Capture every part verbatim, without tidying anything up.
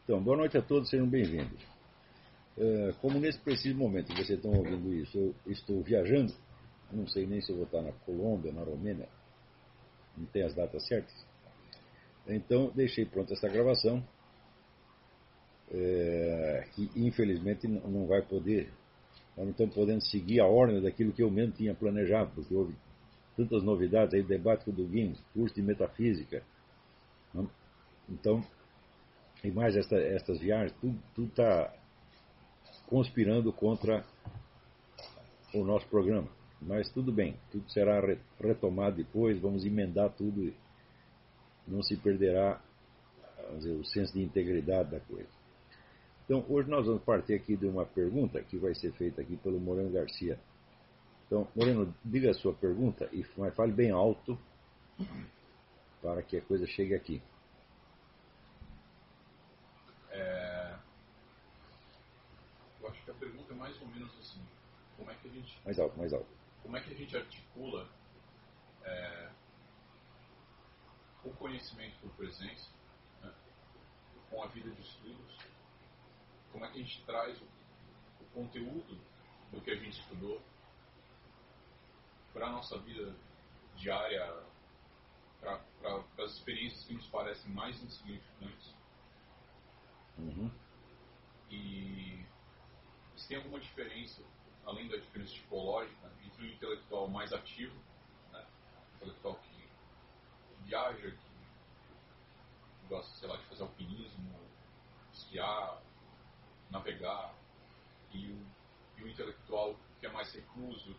Então, boa noite a todos, sejam bem-vindos. Uh, como nesse preciso momento que vocês estão ouvindo isso, eu estou viajando, não sei nem se eu vou estar na Colômbia, na Romênia, não tem as datas certas. Então, deixei pronta essa gravação, uh, que infelizmente não vai poder, nós não estamos podendo seguir a ordem daquilo que eu mesmo tinha planejado, porque houve tantas novidades aí, debate com o Dugin, curso de metafísica. Então, e mais esta, estas viagens, tudo está conspirando contra o nosso programa. Mas tudo bem, tudo será retomado depois, vamos emendar tudo e não se perderá, vamos dizer, o senso de integridade da coisa. Então, hoje nós vamos partir aqui de uma pergunta que vai ser feita aqui pelo Moreno Garcia. Então, Moreno, diga a sua pergunta e fale bem alto para que a coisa chegue aqui. É... Eu acho que a pergunta é mais ou menos assim: como é que a gente, mais alto, mais alto. Como é que a gente articula é, o conhecimento por presença, né, com a vida de estudos? Como é que a gente traz o, o conteúdo do que a gente estudou para a nossa vida diária, para as experiências que nos parecem mais insignificantes? Uhum. E se tem alguma diferença, além da diferença tipológica, entre o intelectual mais ativo, né, o intelectual que, que viaja, que gosta, sei lá, de fazer alpinismo, esquiar, navegar, e o, e o intelectual que é mais recluso,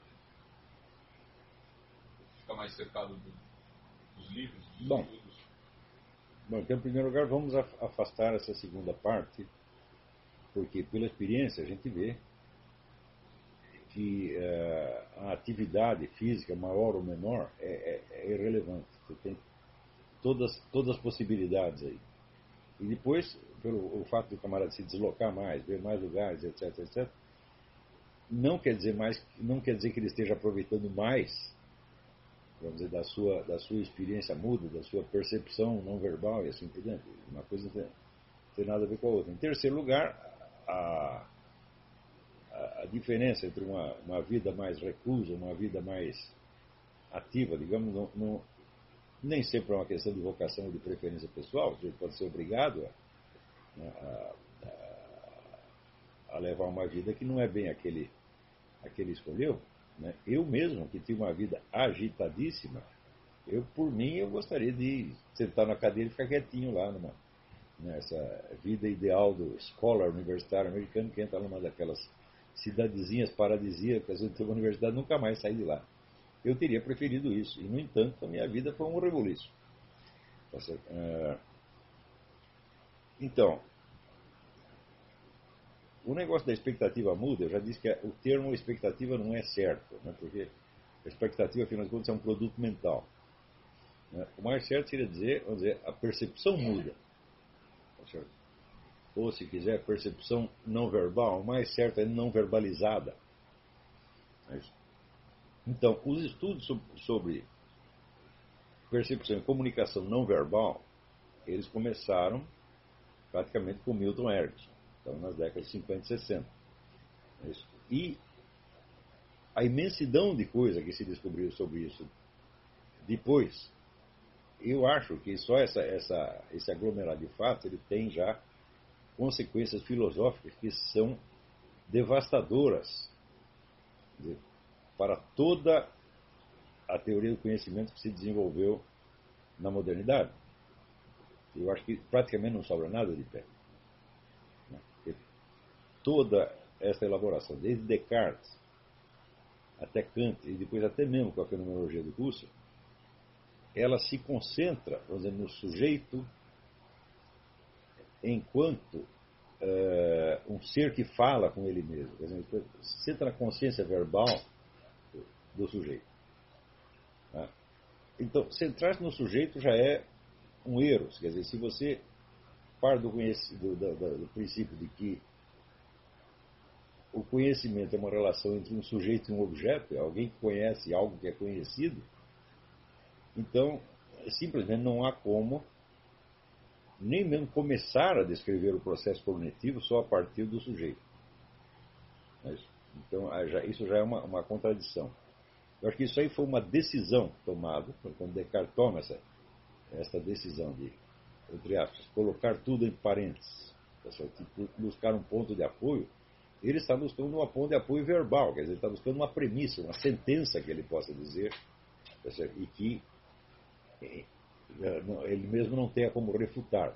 que fica mais cercado do, dos livros, dos Bom, estudos? Bom, então, em primeiro lugar, vamos afastar essa segunda parte, porque pela experiência a gente vê que uh, a atividade física, maior ou menor, é, é, é irrelevante. Você tem todas, todas as possibilidades aí. E depois, pelo o fato do camarada se deslocar mais, ver mais lugares, etc, etcétera, não quer dizer mais, não quer dizer que ele esteja aproveitando mais, vamos dizer, da sua, da sua experiência muda, da sua percepção não verbal e assim por diante. Uma coisa não tem, não tem nada a ver com a outra. Em terceiro lugar, a, a, a diferença entre uma, uma vida mais reclusa, uma vida mais ativa, digamos, não, não, nem sempre é uma questão de vocação ou de preferência pessoal. Você pode ser obrigado a, a, a levar uma vida que não é bem aquele, aquele escolheu. Né? Eu mesmo, que tive uma vida agitadíssima, eu, por mim, eu gostaria de sentar na cadeira e ficar quietinho lá, numa, nessa vida ideal do scholar universitário americano, que entra numa daquelas cidadezinhas paradisíacas onde tem uma universidade, nunca mais sair de lá. Eu teria preferido isso. E, no entanto, a minha vida foi um rebuliço. Então, o negócio da expectativa muda, eu já disse que o termo expectativa não é certo, né, porque a expectativa, afinal de contas, é um produto mental. Né. O mais certo seria dizer, vamos dizer, a percepção muda. Tá, ou, se quiser, a percepção não verbal, o mais certo é não verbalizada. É isso. Então, os estudos sobre percepção e comunicação não verbal, eles começaram praticamente com Milton Erickson, então nas décadas de cinquenta e sessenta. É isso. E a imensidão de coisa que se descobriu sobre isso depois, eu acho que só essa, essa, esse aglomerado de fatos ele tem já consequências filosóficas que são devastadoras, dizer, para toda a teoria do conhecimento que se desenvolveu na modernidade. Eu acho que praticamente não sobra nada de pé. Porque toda essa elaboração, desde Descartes até Kant e depois até mesmo com a fenomenologia do Husserl, ela se concentra, vamos dizer, no sujeito enquanto uh, um ser que fala com ele mesmo. Quer dizer, se centra na consciência verbal do, do sujeito. Tá? Então, centrar-se no sujeito já é um erro. Quer dizer, se você parte do, do, do, do princípio de que o conhecimento é uma relação entre um sujeito e um objeto, é alguém que conhece algo que é conhecido, então simplesmente não há como nem mesmo começar a descrever o processo cognitivo só a partir do sujeito. Então, isso já é uma, uma contradição. Eu acho que isso aí foi uma decisão tomada, quando Descartes toma essa, essa decisão de, entre aspas, colocar tudo em parênteses, buscar um ponto de apoio. Ele está buscando um ponto de apoio verbal, quer dizer, ele está buscando uma premissa, uma sentença que ele possa dizer, e que ele mesmo não tenha como refutar.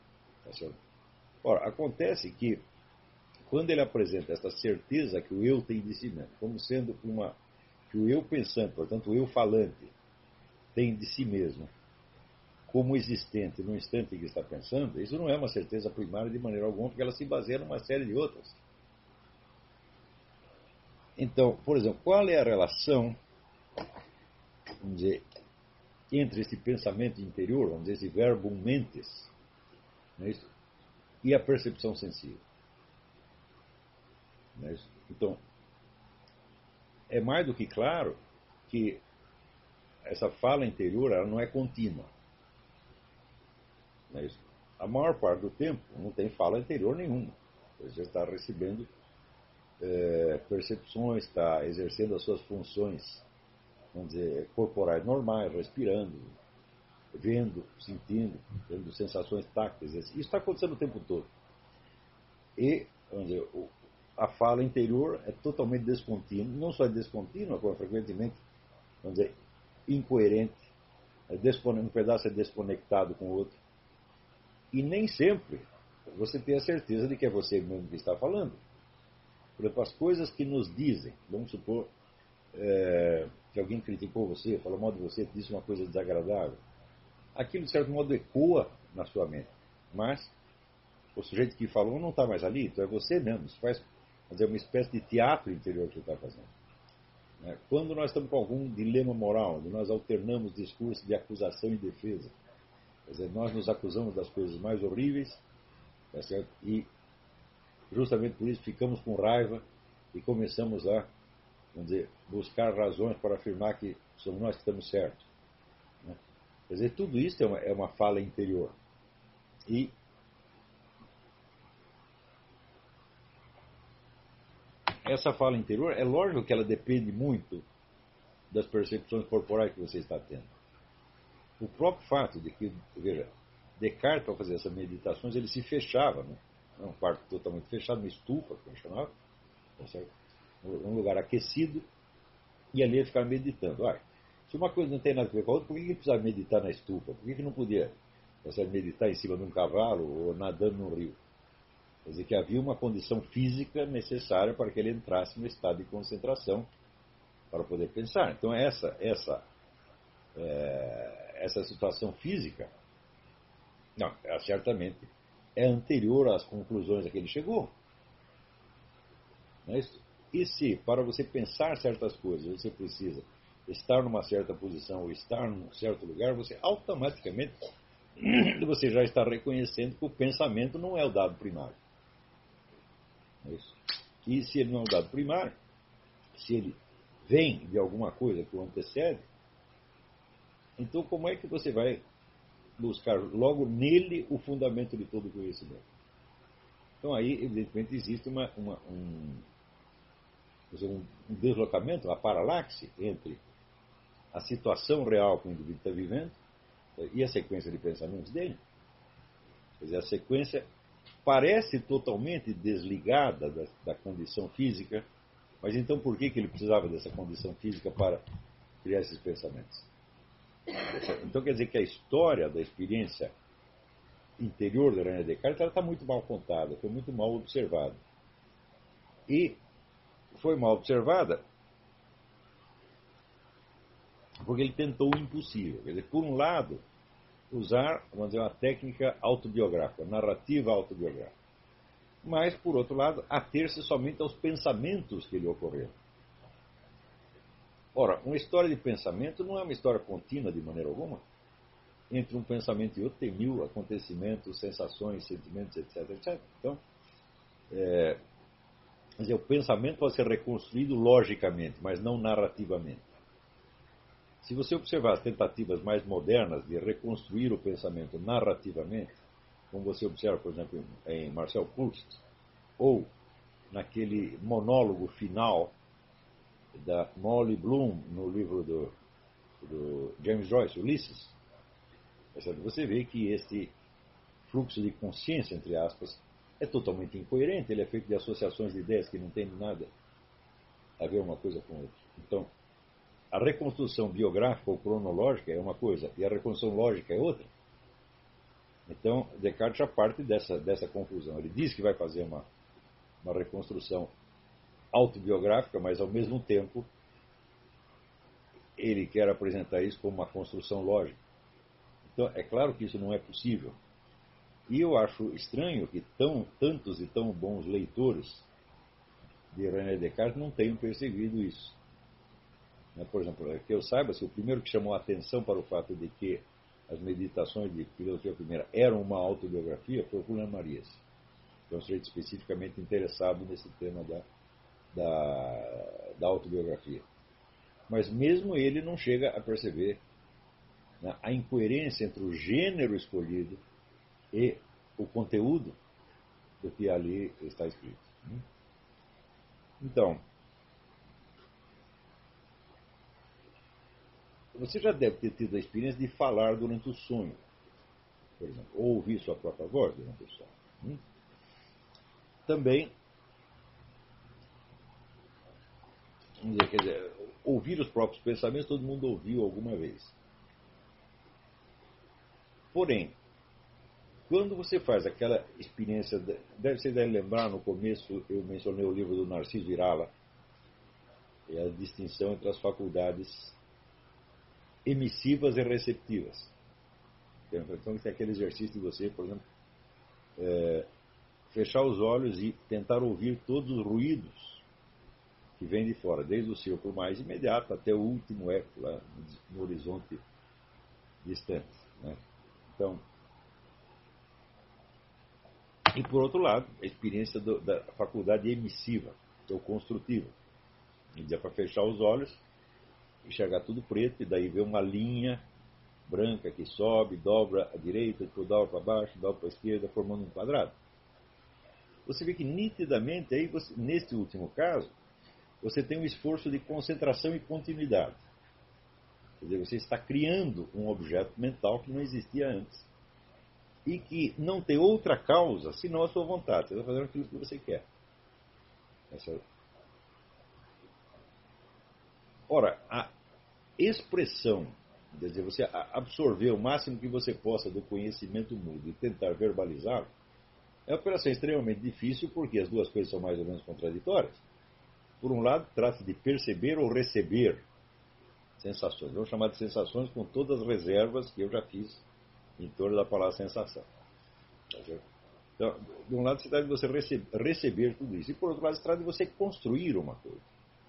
Ora, acontece que, quando ele apresenta essa certeza que o eu tem de si mesmo, como sendo uma, que o eu pensante, portanto o eu falante, tem de si mesmo, como existente no instante em que está pensando, isso não é uma certeza primária de maneira alguma, porque ela se baseia numa série de outras. Então, por exemplo, qual é a relação, vamos dizer, entre esse pensamento interior, vamos dizer, esse verbum mentes, não é isso? E a percepção sensível? Não é isso? Então, é mais do que claro que essa fala interior ela não é contínua. Não é isso? A maior parte do tempo não tem fala interior nenhuma. Você está recebendo é, percepções, está exercendo as suas funções, vamos dizer, corporais normais, respirando, vendo, sentindo, tendo sensações tácteis. Isso está acontecendo o tempo todo. E, vamos dizer, a fala interior é totalmente descontínua. Não só é descontínua, como frequentemente, vamos dizer, incoerente. É um pedaço é desconectado com o outro. E nem sempre você tem a certeza de que é você mesmo que está falando. Por exemplo, as coisas que nos dizem, vamos supor é, que alguém criticou você, falou mal de você, disse uma coisa desagradável. Aquilo, de certo modo, ecoa na sua mente. Mas o sujeito que falou não está mais ali, então é você mesmo. Isso faz fazer uma espécie de teatro interior que você está fazendo. Quando nós estamos com algum dilema moral, onde nós alternamos discursos de acusação e defesa, quer dizer, nós nos acusamos das coisas mais horríveis, tá certo? E justamente por isso ficamos com raiva e começamos a, vamos dizer, buscar razões para afirmar que somos nós que estamos certos. Né? Quer dizer, tudo isso é uma, é uma fala interior. E essa fala interior, é lógico que ela depende muito das percepções corporais que você está tendo. O próprio fato de que, veja, Descartes, para fazer essas meditações, ele se fechava, né? Um quarto totalmente fechado, uma estufa, como chamava, um lugar aquecido, e ali ele ficava meditando. Olha, se uma coisa não tem nada a ver com a outra, por que ele precisava meditar na estufa? Por que ele não podia meditar em cima de um cavalo ou nadando no rio? Quer dizer que havia uma condição física necessária para que ele entrasse no estado de concentração para poder pensar. Então essa, essa, é, essa situação física, não, certamente é anterior às conclusões a que ele chegou. Não é isso? E se, para você pensar certas coisas, você precisa estar numa certa posição ou estar num certo lugar, você automaticamente você já está reconhecendo que o pensamento não é o dado primário. Não é isso? E se ele não é o dado primário, se ele vem de alguma coisa que o antecede, então como é que você vai buscar logo nele o fundamento de todo o conhecimento? Então aí, evidentemente, existe uma, uma, um, um deslocamento, uma paralaxe entre a situação real que o indivíduo está vivendo e a sequência de pensamentos dele. Quer dizer, a sequência parece totalmente desligada da, da condição física, mas então por que, que ele precisava dessa condição física para criar esses pensamentos? Então quer dizer que a história da experiência interior de René Descartes está muito mal contada, foi muito mal observada. E foi mal observada porque ele tentou o impossível. Quer dizer, por um lado, usar, vamos dizer, uma técnica autobiográfica, narrativa autobiográfica. Mas, por outro lado, ater-se somente aos pensamentos que lhe ocorreram. Ora, uma história de pensamento não é uma história contínua de maneira alguma. Entre um pensamento e outro tem mil acontecimentos, sensações, sentimentos, etc, etcétera. Então, é, quer dizer, o pensamento pode ser reconstruído logicamente, mas não narrativamente. Se você observar as tentativas mais modernas de reconstruir o pensamento narrativamente, como você observa, por exemplo, em Marcel Proust, ou naquele monólogo final da Molly Bloom no livro do, do James Joyce, Ulisses, você vê que este fluxo de consciência, entre aspas, é totalmente incoerente, ele é feito de associações de ideias que não tem nada a ver uma coisa com outra. Então, a reconstrução biográfica ou cronológica é uma coisa e a reconstrução lógica é outra. Então, Descartes já parte dessa, dessa confusão. Ele diz que vai fazer uma, uma reconstrução autobiográfica, mas ao mesmo tempo ele quer apresentar isso como uma construção lógica. Então, é claro que isso não é possível. E eu acho estranho que tão, tantos e tão bons leitores de René Descartes não tenham percebido isso. Por exemplo, que eu saiba, se o primeiro que chamou a atenção para o fato de que as meditações de filosofia primeira eram uma autobiografia foi o Julián Marías, que é um sujeito especificamente interessado nesse tema da, da, da autobiografia. Mas mesmo ele não chega a perceber, né, a incoerência entre o gênero escolhido e o conteúdo do que ali está escrito. Então, você já deve ter tido a experiência de falar durante o sonho, por exemplo, ou ouvir sua própria voz durante o sonho. Também, vamos dizer, quer dizer, ouvir os próprios pensamentos, todo mundo ouviu alguma vez. Porém, quando você faz aquela experiência, deve, você deve lembrar, no começo eu mencionei o livro do Narciso Irala, e a distinção entre as faculdades emissivas e receptivas. Então, tem aquele exercício de você, por exemplo, é, fechar os olhos e tentar ouvir todos os ruídos que vêm de fora, desde o círculo mais imediato até o último eco lá no horizonte distante, né? Então, e por outro lado, a experiência do, da faculdade emissiva, ou construtiva. É para fechar os olhos, enxergar tudo preto e daí ver uma linha branca que sobe, dobra à direita, depois dobra para baixo, dobra para a esquerda, formando um quadrado. Você vê que nitidamente, aí você, neste último caso, você tem um esforço de concentração e continuidade. Quer dizer, você está criando um objeto mental que não existia antes e que não tem outra causa senão a sua vontade. Você está fazendo aquilo que você quer. Essa... Ora, a expressão, quer dizer, você absorver o máximo que você possa do conhecimento mudo e tentar verbalizar, é uma operação extremamente difícil porque as duas coisas são mais ou menos contraditórias. Por um lado, trata de perceber ou receber sensações. Vamos chamar de sensações com todas as reservas que eu já fiz em torno da palavra sensação. Então, de um lado, se trata de você receber, receber tudo isso. E, por outro lado, se trata de você construir uma coisa.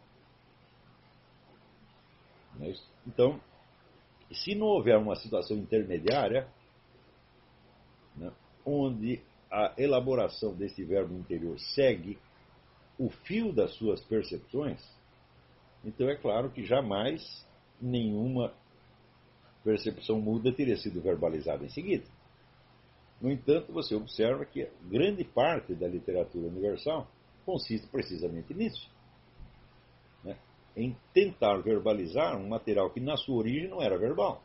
Não é isso? Então, se não houver uma situação intermediária, né, onde a elaboração desse verbo interior segue o fio das suas percepções, então é claro que jamais nenhuma percepção muda teria sido verbalizada em seguida. No entanto, você observa que grande parte da literatura universal consiste precisamente nisso, né? Em tentar verbalizar um material que na sua origem não era verbal.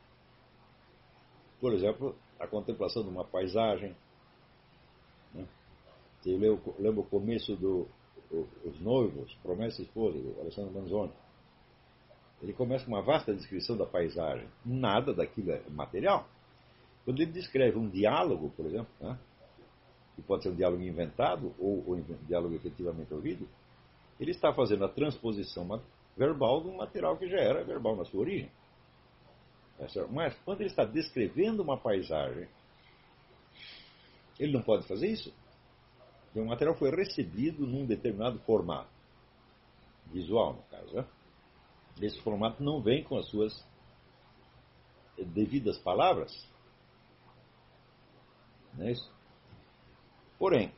Por exemplo, a contemplação de uma paisagem, né? Eu lembro o começo do Os Noivos, Promessa e Esposa, do Alessandro Manzoni. Ele começa com uma vasta descrição da paisagem. Nada daquilo é material. Quando ele descreve um diálogo, por exemplo, né, que pode ser um diálogo inventado ou, ou um diálogo efetivamente ouvido, ele está fazendo a transposição verbal de um material que já era verbal na sua origem. Mas quando ele está descrevendo uma paisagem, ele não pode fazer isso. Porque o material foi recebido num determinado formato visual, no caso, né? Esse formato não vem com as suas devidas palavras. Não é isso? Porém,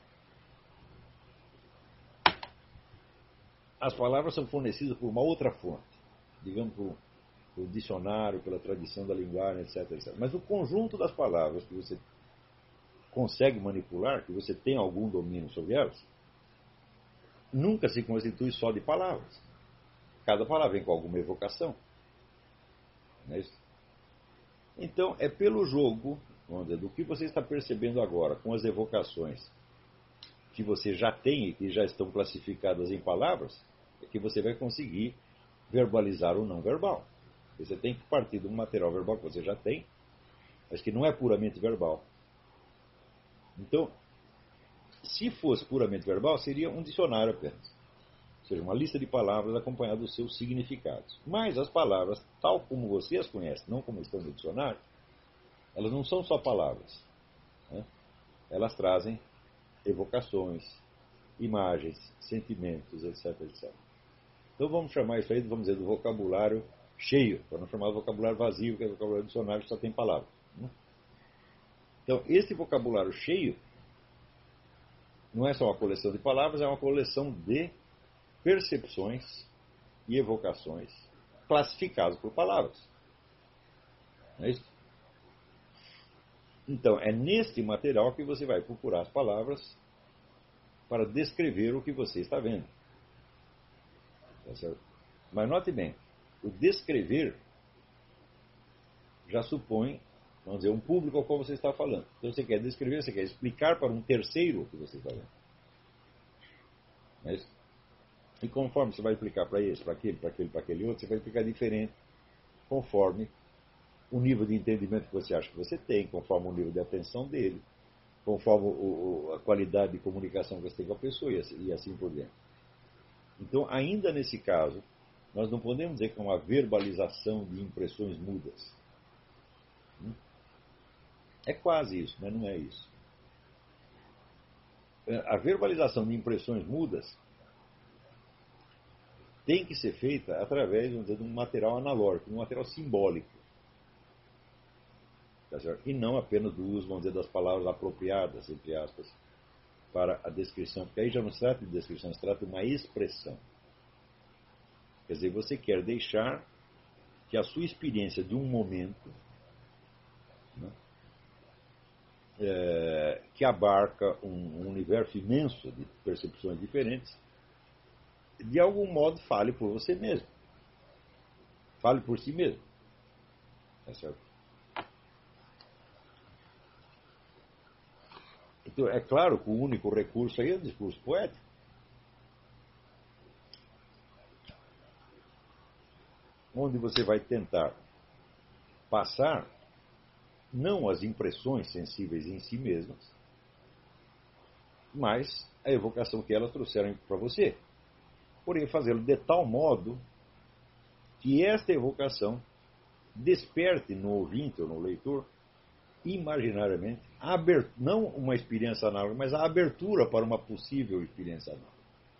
as palavras são fornecidas por uma outra fonte, digamos por, por dicionário, pela tradição da linguagem, etc, etcétera. Mas o conjunto das palavras que você consegue manipular, que você tem algum domínio sobre elas, nunca se constitui só de palavras. Cada palavra vem com alguma evocação. Não é isso? Então, é pelo jogo, vamos dizer, do que você está percebendo agora, com as evocações que você já tem e que já estão classificadas em palavras, é que você vai conseguir verbalizar o não verbal. Você tem que partir de um material verbal que você já tem, mas que não é puramente verbal. Então, se fosse puramente verbal, seria um dicionário apenas. Ou seja, uma lista de palavras acompanhada dos seus significados. Mas as palavras, tal como você as conhece, não como estão no dicionário, elas não são só palavras. Né? Elas trazem evocações, imagens, sentimentos, etc, etcétera. Então vamos chamar isso aí, vamos dizer, do vocabulário cheio, para não chamar de vocabulário vazio, que é o vocabulário do dicionário que só tem palavras. Né? Então, esse vocabulário cheio não é só uma coleção de palavras, é uma coleção de percepções e evocações classificadas por palavras. Não é isso? Então, é neste material que você vai procurar as palavras para descrever o que você está vendo. Tá certo? Mas note bem, o descrever já supõe, vamos dizer, um público ao qual você está falando. Então você quer descrever, você quer explicar para um terceiro o que você está vendo. Não é isso? E conforme você vai explicar para esse, para aquele, para aquele, para aquele outro, você vai explicar diferente conforme o nível de entendimento que você acha que você tem, conforme o nível de atenção dele, conforme o, a qualidade de comunicação que você tem com a pessoa e assim, e assim por diante. Então, ainda nesse caso, nós não podemos dizer que é uma verbalização de impressões mudas. É quase isso, mas não é isso. A verbalização de impressões mudas tem que ser feita através, vamos dizer, de um material analógico, de um material simbólico. Tá certo? E não apenas do uso, vamos dizer, das palavras apropriadas, entre aspas, para a descrição. Porque aí já não se trata de descrição, se trata de uma expressão. Quer dizer, você quer deixar que a sua experiência de um momento, né, é, que abarca um, um universo imenso de percepções diferentes, de algum modo fale por você mesmo. Fale por si mesmo. Tá certo? Então, é claro que o único recurso aí é o discurso poético. Onde você vai tentar passar não as impressões sensíveis em si mesmas, mas a evocação que elas trouxeram para você. Porém, fazê-lo de tal modo que esta evocação desperte no ouvinte ou no leitor, imaginariamente, a abertura, não uma experiência análoga, mas a abertura para uma possível experiência análoga.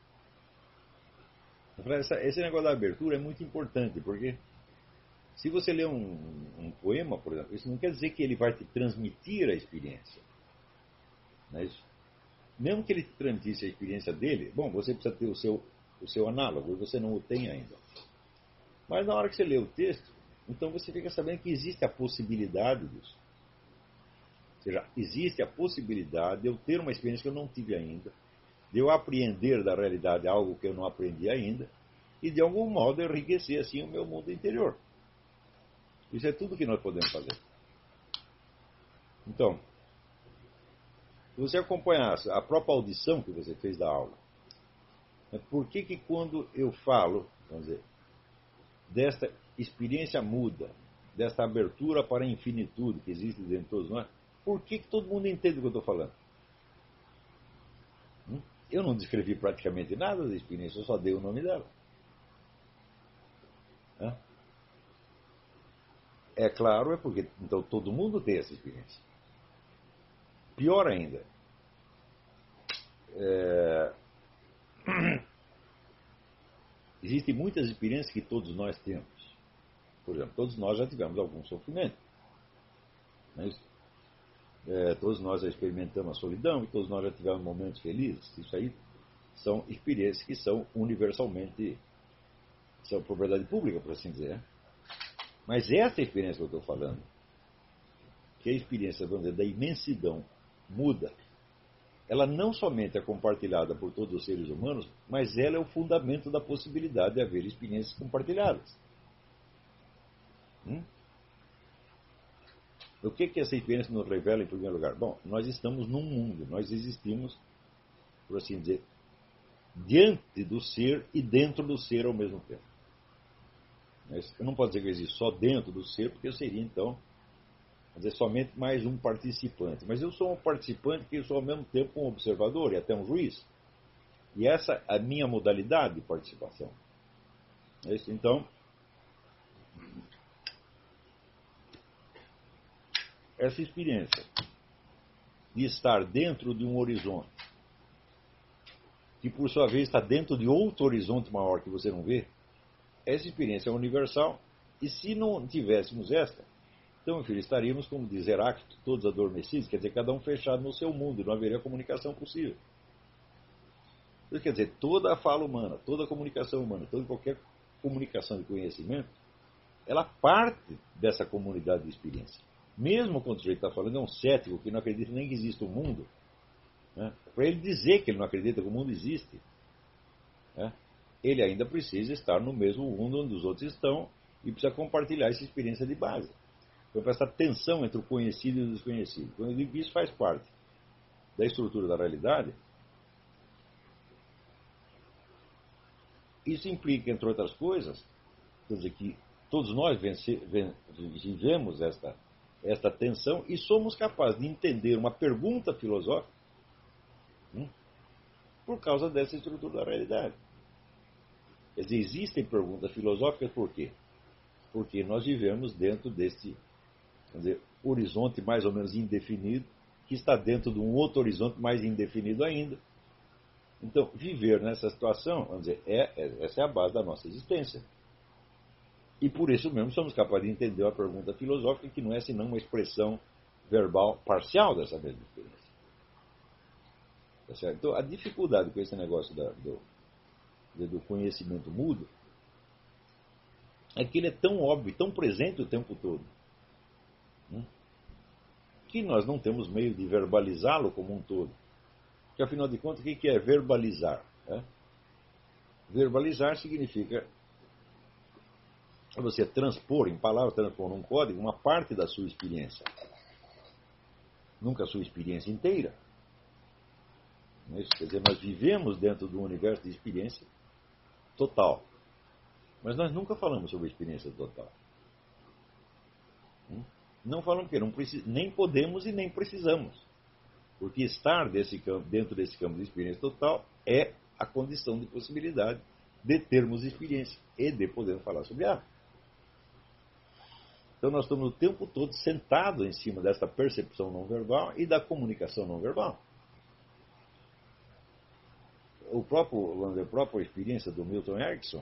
Esse negócio da abertura é muito importante, porque se você lê um, um poema, por exemplo, isso não quer dizer que ele vai te transmitir a experiência. Não é isso? Mesmo que ele te transmitisse a experiência dele, bom, você precisa ter o seu, o seu análogo, e você não o tem ainda. Mas na hora que você lê o texto, então você fica sabendo que existe a possibilidade disso. Ou seja, existe a possibilidade de eu ter uma experiência que eu não tive ainda, de eu apreender da realidade algo que eu não aprendi ainda, e de algum modo enriquecer assim o meu mundo interior. Isso é tudo que nós podemos fazer. Então, se você acompanhasse a própria audição que você fez da aula, por que que quando eu falo, vamos dizer, desta experiência muda, desta abertura para a infinitude que existe dentro de todos nós, por que que todo mundo entende o que eu estou falando? Eu não descrevi praticamente nada da experiência, eu só dei o nome dela. É claro, é porque então todo mundo tem essa experiência. Pior ainda, é... existem muitas experiências que todos nós temos. Por exemplo, todos nós já tivemos algum sofrimento. Não é isso? É, todos nós já experimentamos a solidão e todos nós já tivemos momentos felizes. Isso aí são experiências que são universalmente, são propriedade pública, por assim dizer. Mas essa experiência que eu estou falando, que é a experiência, vamos dizer, da imensidão muda. Ela não somente é compartilhada por todos os seres humanos, mas ela é o fundamento da possibilidade de haver experiências compartilhadas. Hum? O que que essa experiência nos revela em primeiro lugar? Bom, nós estamos num mundo, nós existimos, por assim dizer, diante do ser e dentro do ser ao mesmo tempo. Eu não posso dizer que eu existo só dentro do ser, porque eu seria então, quer dizer, somente mais um participante. Mas eu sou um participante que eu sou ao mesmo tempo um observador e até um juiz. E essa é a minha modalidade de participação. É isso, então, essa experiência de estar dentro de um horizonte, que por sua vez está dentro de outro horizonte maior que você não vê, essa experiência é universal. E se não tivéssemos esta, então, meu filho, estaríamos, como diz Heráclito, todos adormecidos, quer dizer, cada um fechado no seu mundo, e não haveria comunicação possível. Isso quer dizer, toda a fala humana, toda a comunicação humana, toda qualquer comunicação de conhecimento, ela parte dessa comunidade de experiência. Mesmo quando o sujeito está falando, é um cético que não acredita nem que existe um mundo, né? Para ele dizer que ele não acredita que o mundo existe, né? Ele ainda precisa estar no mesmo mundo onde os outros estão e precisa compartilhar essa experiência de base. Então, essa tensão entre o conhecido e o desconhecido. Quando eu digo que isso faz parte da estrutura da realidade, isso implica, entre outras coisas, quer dizer, que todos nós vence, vivemos esta, esta tensão e somos capazes de entender uma pergunta filosófica, hum, por causa dessa estrutura da realidade. Quer dizer, existem perguntas filosóficas por quê? Porque nós vivemos dentro desse, quer dizer, horizonte mais ou menos indefinido, que está dentro de um outro horizonte mais indefinido ainda. Então, viver nessa situação, vamos dizer, é, é, essa é a base da nossa existência. E por isso mesmo somos capazes de entender uma pergunta filosófica que não é senão uma expressão verbal parcial dessa mesma experiência. Tá certo? Então, a dificuldade com esse negócio da, do, do conhecimento mudo é que ele é tão óbvio, tão presente o tempo todo, né, que nós não temos meio de verbalizá-lo como um todo. Porque, afinal de contas, o que é verbalizar? Né? Verbalizar significa você transpor em palavras, transpor num código, uma parte da sua experiência. Nunca a sua experiência inteira. Não é isso? Quer dizer, nós vivemos dentro de um universo de experiência total. Mas nós nunca falamos sobre a experiência total. Não falamos que não precis... nem podemos e nem precisamos. Porque estar desse campo, dentro desse campo de experiência total é a condição de possibilidade de termos experiência e de poder falar sobre ela. Então nós estamos o tempo todo sentados em cima dessa percepção não verbal e da comunicação não verbal. O próprio, vamos dizer, a própria experiência do Milton Erickson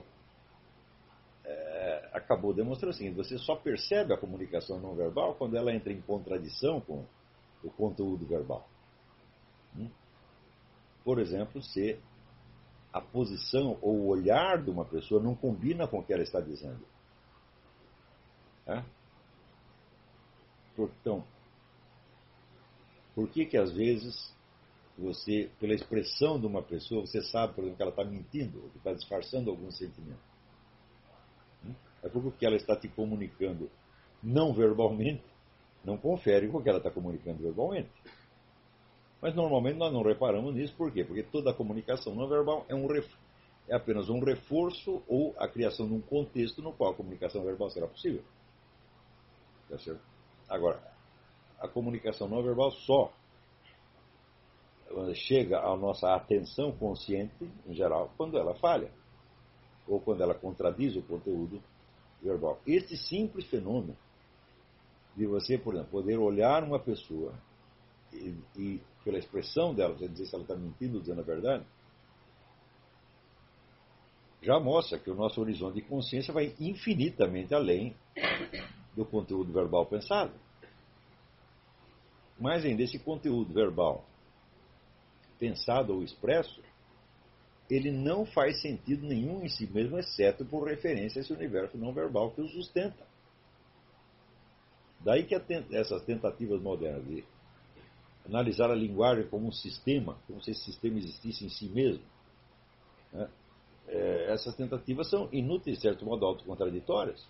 é, acabou demonstrando o seguinte: você só percebe a comunicação não verbal quando ela entra em contradição com o conteúdo verbal. Hum? Por exemplo, se a posição ou o olhar de uma pessoa não combina com o que ela está dizendo. É? Então, por que que às vezes você, pela expressão de uma pessoa, você sabe, por exemplo, que ela está mentindo, ou que está disfarçando algum sentimento? É porque o que ela está te comunicando não verbalmente não confere com o que ela está comunicando verbalmente. Mas normalmente nós não reparamos nisso. Por quê? Porque toda a comunicação não verbal é, um ref... é apenas um reforço ou a criação de um contexto no qual a comunicação verbal será possível. Tá certo? Agora, a comunicação não verbal só chega à nossa atenção consciente, em geral, quando ela falha, ou quando ela contradiz o conteúdo verbal. Este simples fenômeno de você, por exemplo, poder olhar uma pessoa e, e pela expressão dela, você dizer se ela está mentindo ou dizendo a verdade, já mostra que o nosso horizonte de consciência vai infinitamente além do conteúdo verbal pensado. Mas ainda esse conteúdo verbal pensado ou expresso, ele não faz sentido nenhum em si mesmo, exceto por referência a esse universo não verbal que o sustenta. Daí que tent- essas tentativas modernas de analisar a linguagem como um sistema, como se esse sistema existisse em si mesmo. Né? É, essas tentativas são inúteis, de certo modo, autocontraditórias.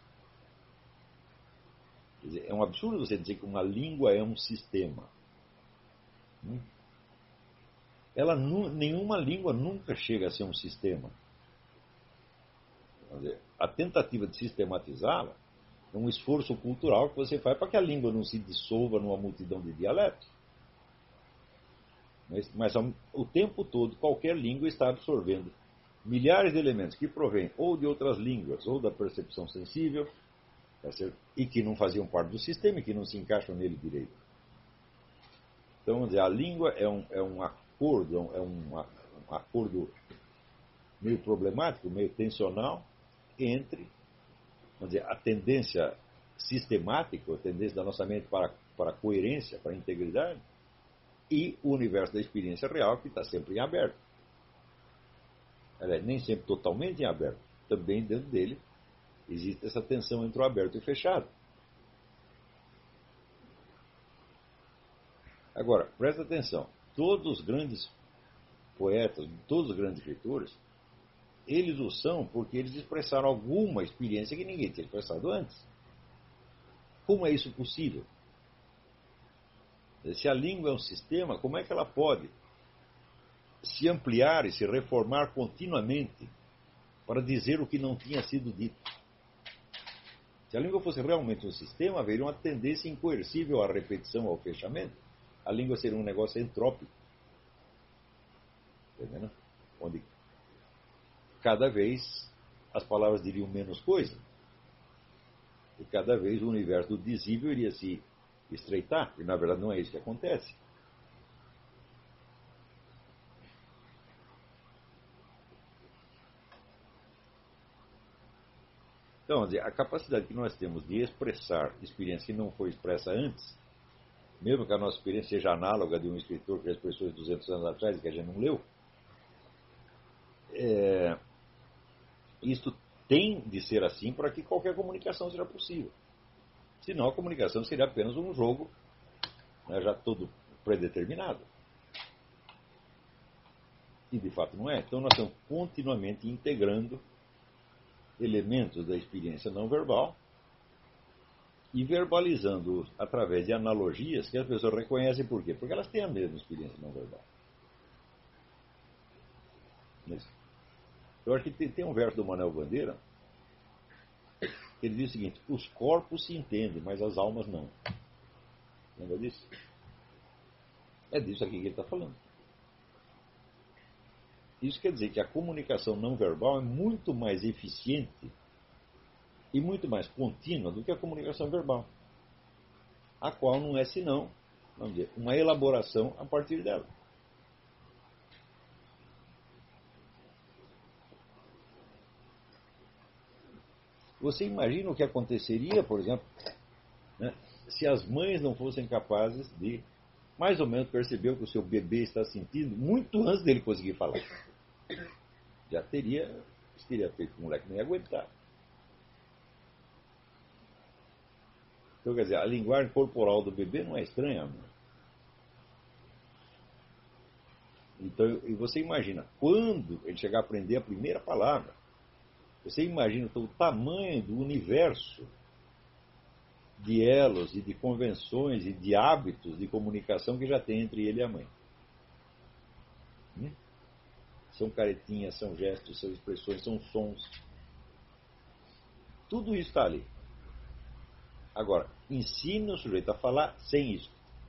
Quer dizer, é um absurdo você dizer que uma língua é um sistema. Hum? Ela, nenhuma língua nunca chega a ser um sistema. Quer dizer, a tentativa de sistematizá-la é um esforço cultural que você faz para que a língua não se dissolva numa multidão de dialetos. Mas, mas o tempo todo, qualquer língua está absorvendo milhares de elementos que provêm ou de outras línguas, ou da percepção sensível, e que não faziam parte do sistema e que não se encaixam nele direito. Então, vamos dizer, a língua é um, é um acordo, é um, um acordo meio problemático, meio tensional, entre, vamos dizer, a tendência sistemática, a tendência da nossa mente para, para a coerência, para a integridade, e o universo da experiência real, que está sempre em aberto. Aliás, nem sempre totalmente em aberto. Também dentro dele existe essa tensão entre o aberto e o fechado. Agora, presta atenção. Todos os grandes poetas, todos os grandes escritores, eles o são porque eles expressaram alguma experiência que ninguém tinha expressado antes. Como é isso possível? Se a língua é um sistema, como é que ela pode se ampliar e se reformar continuamente para dizer o que não tinha sido dito? Se a língua fosse realmente um sistema, haveria uma tendência incoercível à repetição, ao fechamento. A língua seria um negócio entrópico. Entendeu? Onde cada vez as palavras diriam menos coisa. E cada vez o universo do dizível iria se estreitar. E na verdade não é isso que acontece. Então, a capacidade que nós temos de expressar experiência que não foi expressa antes, mesmo que a nossa experiência seja análoga de um escritor que já expressou duzentos anos atrás e que a gente não leu, é, isto tem de ser assim para que qualquer comunicação seja possível. Senão a comunicação seria apenas um jogo, né, já todo predeterminado. E de fato não é. Então nós estamos continuamente integrando elementos da experiência não verbal e verbalizando através de analogias que as pessoas reconhecem. Por quê? Porque elas têm a mesma experiência não verbal. Eu acho que tem, tem um verso do Manuel Bandeira que ele diz o seguinte: os corpos se entendem, mas as almas não. Lembra disso? É disso aqui que ele está falando. Isso quer dizer que a comunicação não verbal é muito mais eficiente e muito mais contínua do que a comunicação verbal, a qual não é senão, vamos dizer, uma elaboração a partir dela. Você imagina o que aconteceria, por exemplo, né, se as mães não fossem capazes de, mais ou menos, perceber o que o seu bebê está sentindo muito antes dele conseguir falar. Já teria, teria feito que o moleque não ia aguentar. Então, quer dizer, a linguagem corporal do bebê não é estranha, amor. Então, e você imagina, quando ele chegar a aprender a primeira palavra, você imagina então, o tamanho do universo de elos e de convenções e de hábitos de comunicação que já tem entre ele e a mãe. Hum? São caretinhas, são gestos, são expressões, são sons. Tudo isso está ali. Agora, ensine o sujeito a falar sem isso.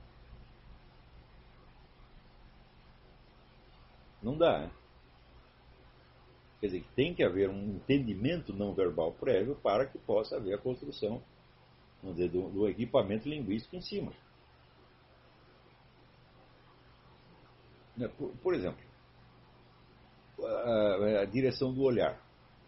Não dá, né? Quer dizer, que tem que haver um entendimento não verbal prévio para que possa haver a construção, vamos dizer, do, do equipamento linguístico em cima. Por, por exemplo, a, a direção do olhar.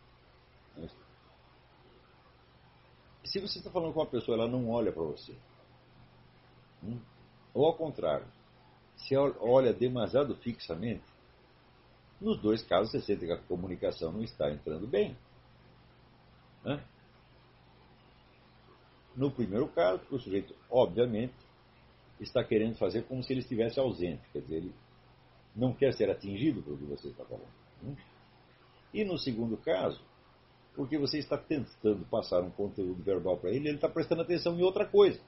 Se você está falando com uma pessoa, ela não olha para você. Hum? Ou ao contrário, se ela olha demasiado fixamente, nos dois casos você sente que a comunicação não está entrando bem. Né? No primeiro caso, o sujeito, obviamente, está querendo fazer como se ele estivesse ausente. Quer dizer, ele não quer ser atingido pelo que você está falando. E no segundo caso, porque você está tentando passar um conteúdo verbal para ele, ele está prestando atenção em outra coisa.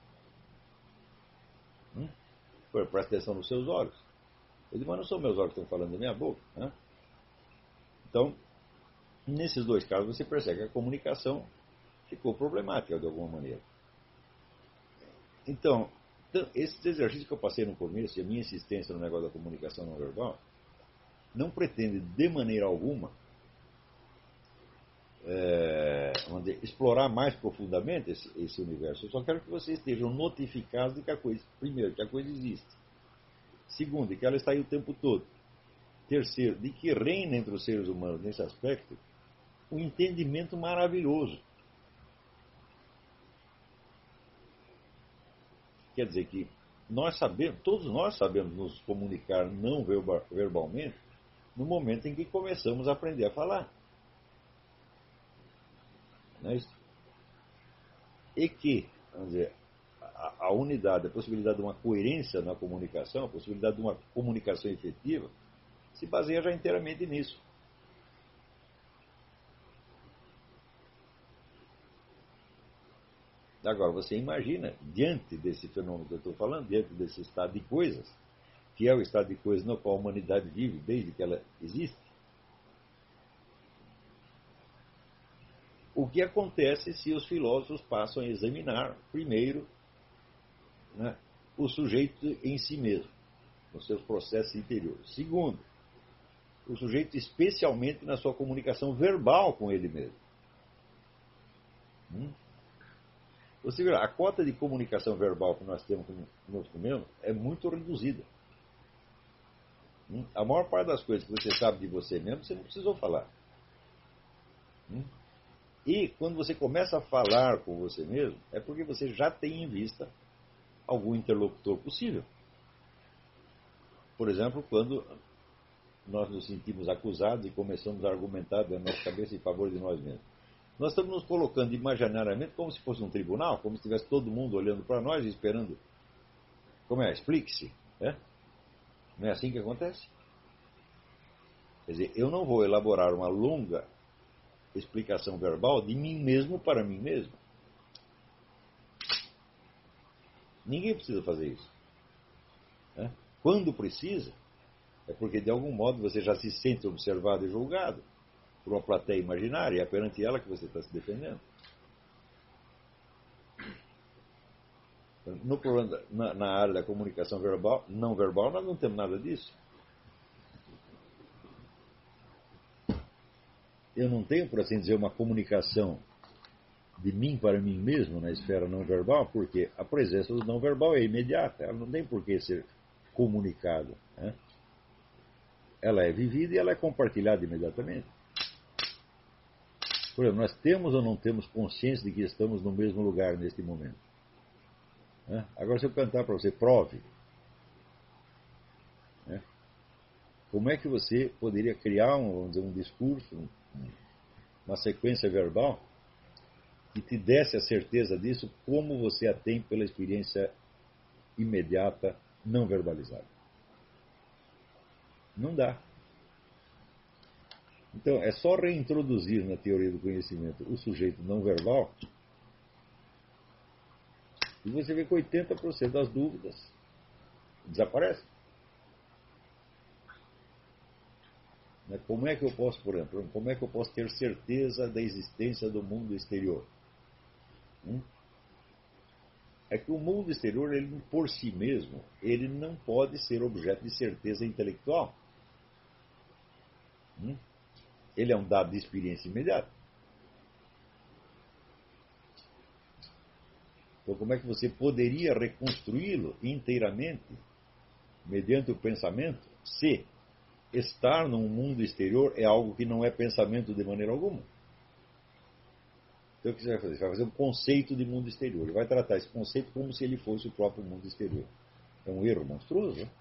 Hum? Presta atenção nos seus olhos. Eu digo, mas não são meus olhos que estão falando da minha boca. Né? Então, nesses dois casos, você percebe que a comunicação ficou problemática de alguma maneira. Então, esses exercícios que eu passei no começo, e a minha insistência no negócio da comunicação não verbal, não pretende de maneira alguma é, vamos dizer, explorar mais profundamente esse, esse universo. Eu só quero que vocês estejam notificados de que a coisa, primeiro, que a coisa existe. Segundo, de que ela está aí o tempo todo. Terceiro, de que reina entre os seres humanos, nesse aspecto, um entendimento maravilhoso. Quer dizer que nós sabemos, todos nós sabemos nos comunicar não verbalmente no momento em que começamos a aprender a falar. Não é isso? E que, vamos dizer, a, a unidade, a possibilidade de uma coerência na comunicação, a possibilidade de uma comunicação efetiva, se baseia já inteiramente nisso. Agora, você imagina, diante desse fenômeno que eu estou falando, diante desse estado de coisas, que é o estado de coisas no qual a humanidade vive desde que ela existe, o que acontece se os filósofos passam a examinar, primeiro, né, o sujeito em si mesmo, nos seus processos interiores. Segundo, o sujeito especialmente na sua comunicação verbal com ele mesmo. Hum? Você vê, a cota de comunicação verbal que nós temos conosco mesmo é muito reduzida. Hum? A maior parte das coisas que você sabe de você mesmo, você não precisou falar. Hum? E quando você começa a falar com você mesmo, é porque você já tem em vista algum interlocutor possível. Por exemplo, quando nós nos sentimos acusados e começamos a argumentar da nossa cabeça em favor de nós mesmos. Nós estamos nos colocando imaginariamente como se fosse um tribunal, como se tivesse todo mundo olhando para nós e esperando. Como é? Explique-se. É? Não é assim que acontece? Quer dizer, eu não vou elaborar uma longa explicação verbal de mim mesmo para mim mesmo. Ninguém precisa fazer isso. É? Quando precisa, é porque de algum modo você já se sente observado e julgado por uma plateia imaginária, e é perante ela que você está se defendendo. No problema, na, na área da comunicação verbal, não verbal, nós não temos nada disso. Eu não tenho, por assim dizer, uma comunicação de mim para mim mesmo na esfera não verbal, porque a presença do não verbal é imediata, ela não tem por que ser comunicada. Né? Ela é vivida e ela é compartilhada imediatamente. Por exemplo, nós temos ou não temos consciência de que estamos no mesmo lugar neste momento? Né? Agora, se eu cantar para você, prove. Né? Como é que você poderia criar um, vamos dizer, um discurso, um, uma sequência verbal que te desse a certeza disso, como você a tem pela experiência imediata, não verbalizada? Não dá. Então, é só reintroduzir na teoria do conhecimento o sujeito não verbal e você vê que oitenta por cento das dúvidas desaparecem. Como é que eu posso, por exemplo, como é que eu posso ter certeza da existência do mundo exterior? Hum? É que o mundo exterior, ele, por si mesmo, ele não pode ser objeto de certeza intelectual. Hum? Ele é um dado de experiência imediata. Então, como é que você poderia reconstruí-lo inteiramente, mediante o pensamento, se estar num mundo exterior é algo que não é pensamento de maneira alguma? Então, o que você vai fazer? Você vai fazer um conceito de mundo exterior. Ele vai tratar esse conceito como se ele fosse o próprio mundo exterior. É um erro monstruoso, né?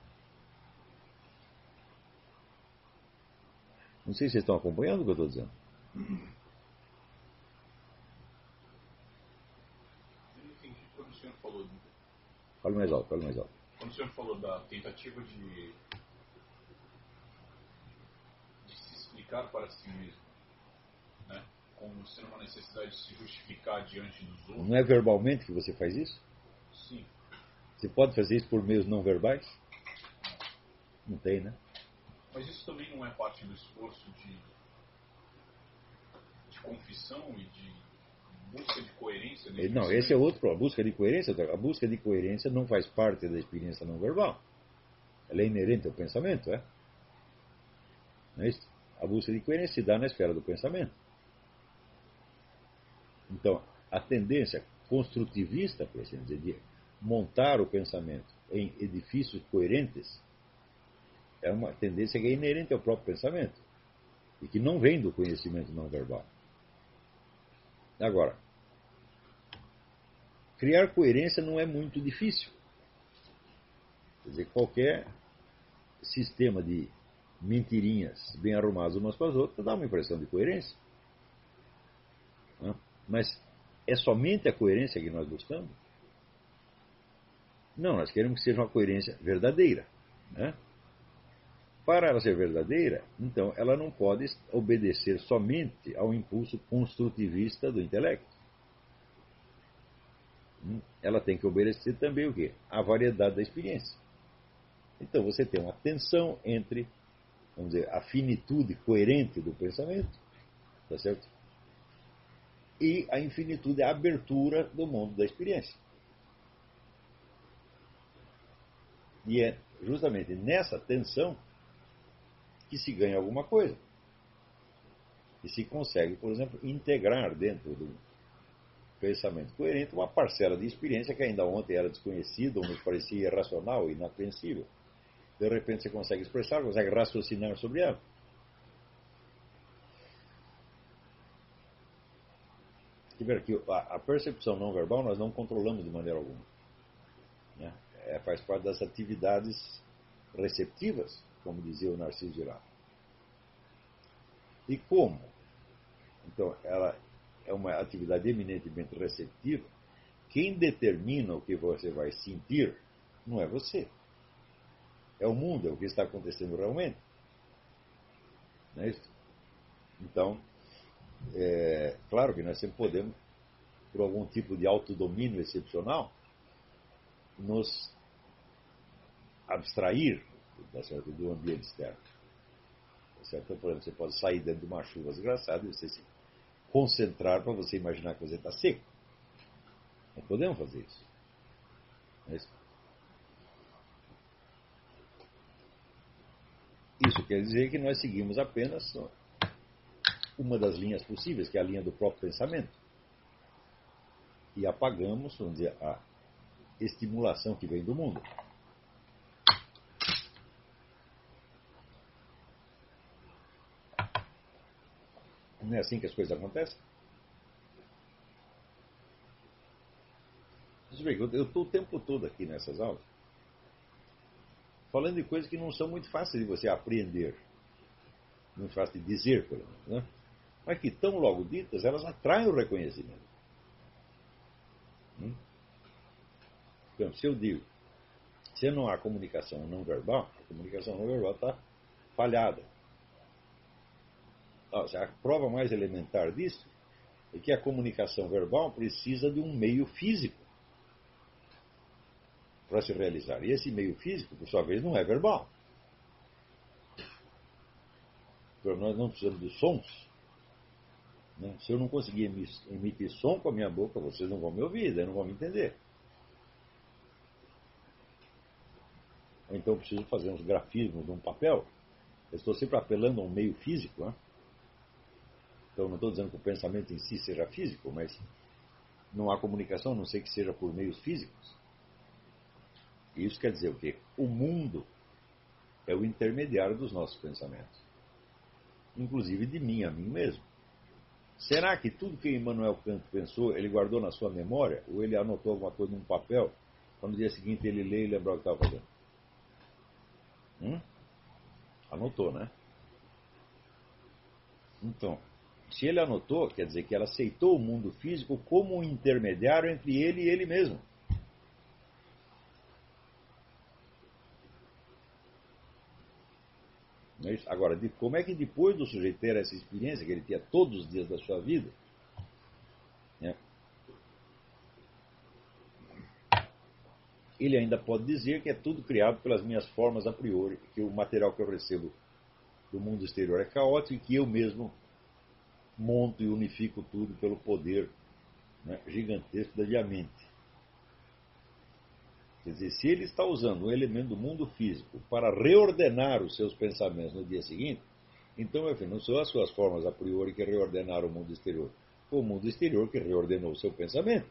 Não sei se vocês estão acompanhando o que eu estou dizendo. Eu não entendi quando o senhor falou. Fale mais alto, fale mais alto. quando o senhor falou da tentativa de, de se explicar para si mesmo, né, como sendo uma necessidade de se justificar diante dos outros. Não é verbalmente que você faz isso? Sim. Você pode fazer isso por meios não verbais? Não tem, né? Mas isso também não é parte do esforço de, de confissão e de busca de coerência? Não, esse é outro. A busca de coerência, a busca de coerência não faz parte da experiência não verbal. Ela é inerente ao pensamento, é? Não é isso? A busca de coerência se dá na esfera do pensamento. Então, a tendência construtivista, por assim dizer, de montar o pensamento em edifícios coerentes, é uma tendência que é inerente ao próprio pensamento e que não vem do conhecimento não verbal. Agora, criar coerência não é muito difícil. Quer dizer, qualquer sistema de mentirinhas bem arrumadas umas com as outras dá uma impressão de coerência. Mas é somente a coerência que nós buscamos? Não, nós queremos que seja uma coerência verdadeira, né? Para ela ser verdadeira, então, ela não pode obedecer somente ao impulso construtivista do intelecto. Ela tem que obedecer também o quê? A variedade da experiência. Então, você tem uma tensão entre, vamos dizer, a finitude coerente do pensamento, tá certo? E a infinitude, a abertura do mundo da experiência. E é justamente nessa tensão que se ganha alguma coisa. E se consegue, por exemplo, integrar dentro do pensamento coerente uma parcela de experiência que ainda ontem era desconhecida ou nos parecia irracional e inapreensível. De repente você consegue expressar, consegue raciocinar sobre ela. Que a percepção não verbal nós não controlamos de maneira alguma. Né? É, faz parte das atividades receptivas, como dizia o Narciso Girard. E como? Então, ela é uma atividade eminentemente receptiva. Quem determina o que você vai sentir não é você. É o mundo, é o que está acontecendo realmente. Não é isso? Então, é claro que nós sempre podemos, por algum tipo de autodomínio excepcional, nos abstrair do ambiente externo. Certo? Por exemplo, você pode sair dentro de uma chuva desgraçada e você se concentrar para você imaginar que você está seco. Não podemos fazer isso. Não é isso? Isso quer dizer que nós seguimos apenas uma das linhas possíveis, que é a linha do próprio pensamento. E apagamos, vamos dizer, a estimulação que vem do mundo. Não é assim que as coisas acontecem? Eu estou o tempo todo aqui nessas aulas falando de coisas que não são muito fáceis de você apreender, muito fáceis de dizer, pelo menos, né? Mas que, tão logo ditas, elas atraem o reconhecimento. Hum? Então, se eu digo, se não há comunicação não verbal, a comunicação não verbal está falhada. A prova mais elementar disso é que a comunicação verbal precisa de um meio físico para se realizar. E esse meio físico, por sua vez, não é verbal. Então, nós não precisamos de sons. Né? Se eu não conseguir emitir som com a minha boca, vocês não vão me ouvir, daí não vão me entender. Então eu preciso fazer uns grafismos num papel. Eu estou sempre apelando a um meio físico. Né? Então não estou dizendo que o pensamento em si seja físico, mas não há comunicação, a não ser que seja por meios físicos. E isso quer dizer o quê? O mundo é o intermediário dos nossos pensamentos. Inclusive de mim a mim mesmo. Será que tudo que Immanuel Kant pensou, ele guardou na sua memória? Ou ele anotou alguma coisa num papel, para no dia seguinte ele ler e lembrar o que estava fazendo? Hum? Anotou, né? Então, se ele anotou, quer dizer que ele aceitou o mundo físico como um intermediário entre ele e ele mesmo. Não é isso? Agora, de, como é que depois do sujeito ter essa experiência que ele tinha todos os dias da sua vida, né, ele ainda pode dizer que é tudo criado pelas minhas formas a priori, que o material que eu recebo do mundo exterior é caótico e que eu mesmo monto e unifico tudo pelo poder, né, gigantesco da minha mente. Quer dizer, se ele está usando um elemento do mundo físico para reordenar os seus pensamentos no dia seguinte, então, meu filho, não são as suas formas a priori que reordenaram o mundo exterior, foi o mundo exterior que reordenou o seu pensamento.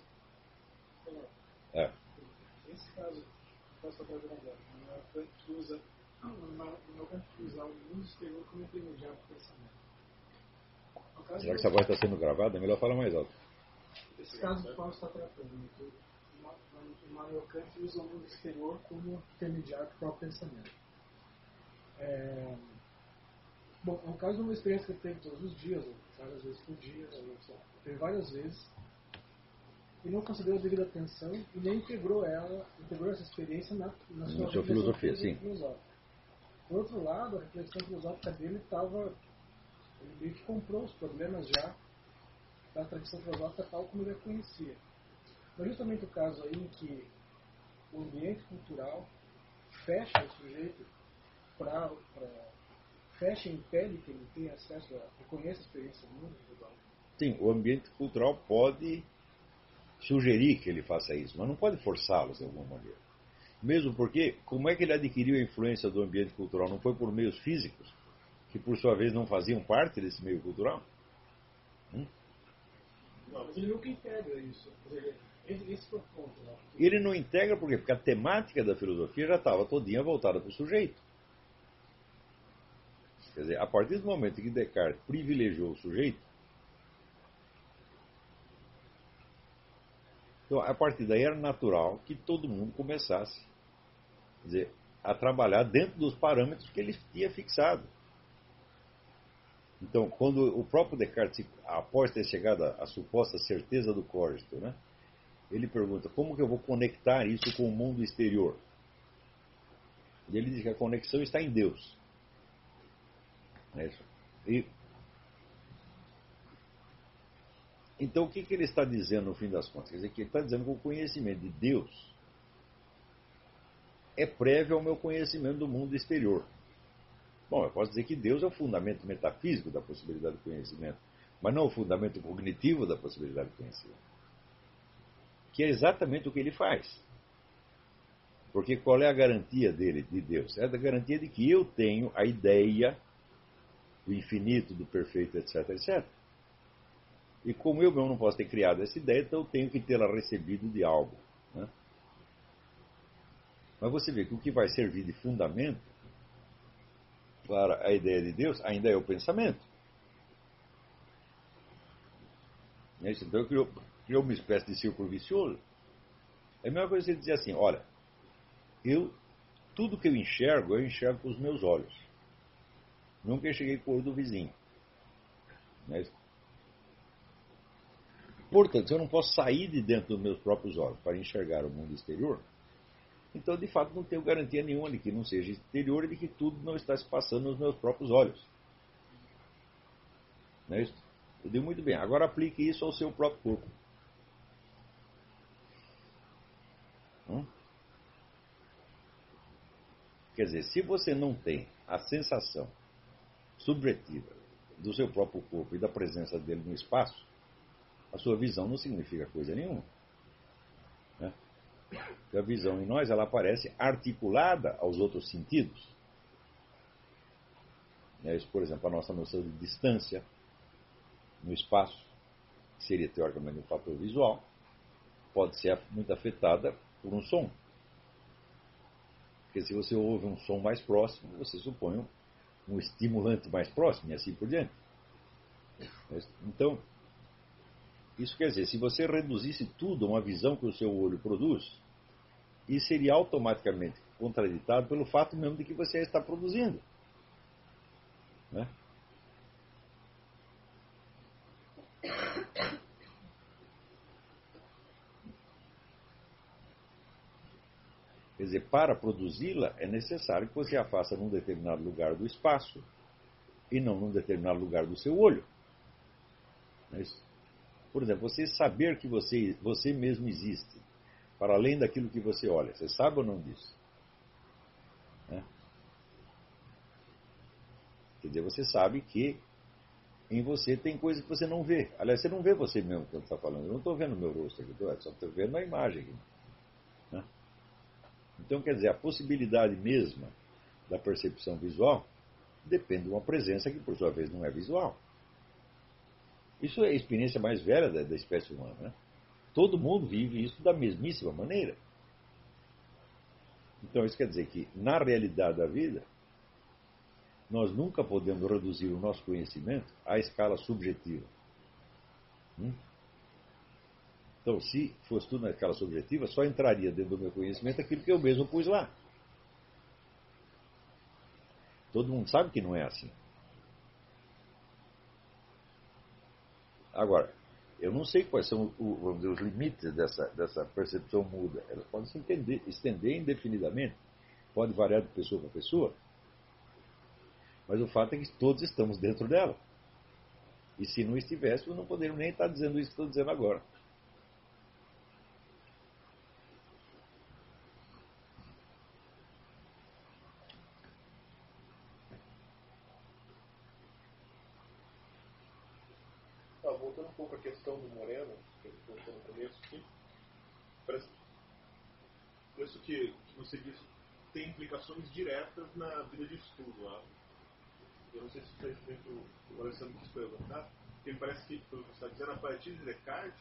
É. Nesse caso, posso falar agora, não é o Kant que usa, não, não é o Kant que usa o mundo exterior como intermediário do pensamento. Será que essa voz está sendo gravada? É melhor falar mais alto. Esse caso que o Paulo está tratando, o Manuel Kant usa o mundo exterior como intermediário para o pensamento. É... Bom, é um caso de uma experiência que ele teve todos os dias, ou várias vezes por dia, ou só, teve várias vezes, e não concedeu a devida atenção e nem integrou ela, integrou essa experiência na, na sua, na sua filosofia, sim. Filosófica. Por outro lado, a reflexão filosófica dele estava, ele meio que comprou os problemas já da tradição filosófica tal como ele a conhecia. Mas justamente o caso aí em que o ambiente cultural fecha o sujeito para fecha e impede que ele tenha acesso a reconheça a experiência do mundo individual. Sim, o ambiente cultural pode sugerir que ele faça isso, mas não pode forçá-los de alguma maneira. Mesmo porque, como é que ele adquiriu a influência do ambiente cultural? Não foi por meios físicos, que por sua vez não faziam parte desse meio cultural? Hum? Não, mas ele nunca integra isso. Esse foi o ponto. Né? Ele não integra por quê? Porque a temática da filosofia já estava todinha voltada para o sujeito. Quer dizer, a partir do momento em que Descartes privilegiou o sujeito, então, a partir daí era natural que todo mundo começasse, quer dizer, a trabalhar dentro dos parâmetros que ele tinha fixado. Então, quando o próprio Descartes, após ter chegado à suposta certeza do cogito, né, ele pergunta, como que eu vou conectar isso com o mundo exterior? E ele diz que a conexão está em Deus. É isso. E, então, o que, que ele está dizendo no fim das contas? Quer dizer, que ele está dizendo que o conhecimento de Deus é prévio ao meu conhecimento do mundo exterior. Bom, eu posso dizer que Deus é o fundamento metafísico da possibilidade de conhecimento, mas não o fundamento cognitivo da possibilidade de conhecimento. Que é exatamente o que ele faz. Porque qual é a garantia dele, de Deus? É a garantia de que eu tenho a ideia do infinito, do perfeito, etc, etcétera. E como eu mesmo não posso ter criado essa ideia, então eu tenho que tê-la recebido de algo. Né? Mas você vê que o que vai servir de fundamento para a ideia de Deus ainda é o pensamento. Então criou, criou uma espécie de círculo vicioso. É a mesma coisa que você dizer assim, olha, eu, tudo que eu enxergo, eu enxergo com os meus olhos. Nunca cheguei com o olho do vizinho. Portanto, se eu não posso sair de dentro dos meus próprios olhos para enxergar o mundo exterior, então, de fato, não tenho garantia nenhuma de que não seja exterior e de que tudo não está se passando nos meus próprios olhos. Não é isso? Eu digo muito bem. Agora aplique isso ao seu próprio corpo. Hum? Quer dizer, se você não tem a sensação subjetiva do seu próprio corpo e da presença dele no espaço, a sua visão não significa coisa nenhuma. Né? Porque a visão em nós, ela aparece articulada aos outros sentidos. É isso, por exemplo, a nossa noção de distância no espaço, que seria teoricamente um fator visual, pode ser muito afetada por um som. Porque se você ouve um som mais próximo, você supõe um, um estimulante mais próximo e assim por diante. Então, isso quer dizer, se você reduzisse tudo a uma visão que o seu olho produz, isso seria automaticamente contraditado pelo fato mesmo de que você está produzindo. Né? Quer dizer, para produzi-la é necessário que você a faça num determinado lugar do espaço e não num determinado lugar do seu olho. Mas, por exemplo, você saber que você, você mesmo existe, para além daquilo que você olha. Você sabe ou não disso? Né? Quer dizer, você sabe que em você tem coisas que você não vê. Aliás, você não vê você mesmo quando está falando. Eu não estou vendo o meu rosto aqui, só estou vendo a imagem aqui. Né? Então, quer dizer, a possibilidade mesma da percepção visual depende de uma presença que, por sua vez, não é visual. Isso é a experiência mais velha da, da espécie humana. Né? Todo mundo vive isso da mesmíssima maneira. Então, isso quer dizer que, na realidade da vida, nós nunca podemos reduzir o nosso conhecimento à escala subjetiva. Hum? Então, se fosse tudo na escala subjetiva, só entraria dentro do meu conhecimento aquilo que eu mesmo pus lá. Todo mundo sabe que não é assim. Agora, eu não sei quais são o, vamos dizer, os limites dessa, dessa percepção muda. Elas podem se entender, estender indefinidamente, pode variar de pessoa para pessoa, mas o fato é que todos estamos dentro dela. E se não estivéssemos, não poderíamos nem estar dizendo isso que estou dizendo agora. Tá, voltando um pouco à questão do Moreno, que ele colocou no começo aqui, parece isso que, que você disse tem implicações diretas na vida de estudo. Lá. Eu não sei se foi isso que o Alessandro quis perguntar, porque me parece que, pelo que você está dizendo, a partir de Descartes,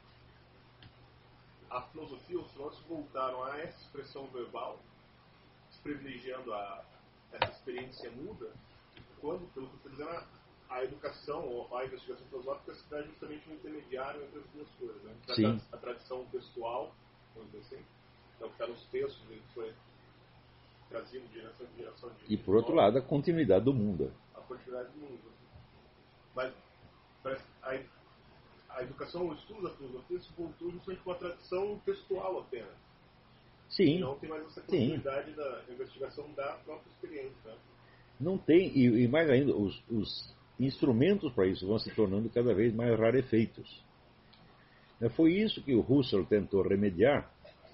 a filosofia, os filósofos voltaram a essa expressão verbal, privilegiando a, essa experiência muda, quando, pelo que você está dizendo, a, a educação ou a investigação filosófica se dá justamente um intermediário entre as duas coisas. Né? A, Sim. a tradição textual, vamos dizer assim, é o que está nos textos, ele foi trazido de geração em geração. De e, por outro lado, a continuidade do mundo. A continuidade do mundo. Mas parece a, a educação, o estudo da filosofia se voltou justamente com a tradição textual apenas. Sim. Não tem mais essa possibilidade da investigação da própria experiência. Né? Não tem, e, e mais ainda, os, os instrumentos para isso vão se tornando cada vez mais rarefeitos. Foi isso que o Husserl tentou remediar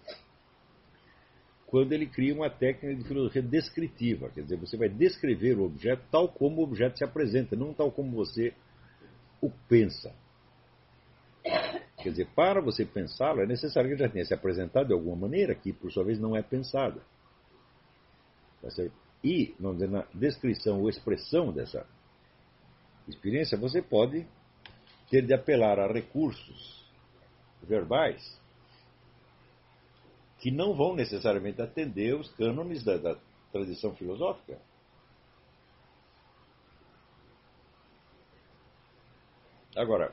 quando ele cria uma técnica de filosofia descritiva. Quer dizer, você vai descrever o objeto tal como o objeto se apresenta, não tal como você o pensa. Quer dizer, para você pensá-lo, é necessário que ele já tenha se apresentado de alguma maneira, que por sua vez não é pensada. Tá certo? E, vamos dizer, na descrição ou expressão dessa experiência, você pode ter de apelar a recursos verbais que não vão necessariamente atender os cânones da, da tradição filosófica. Agora,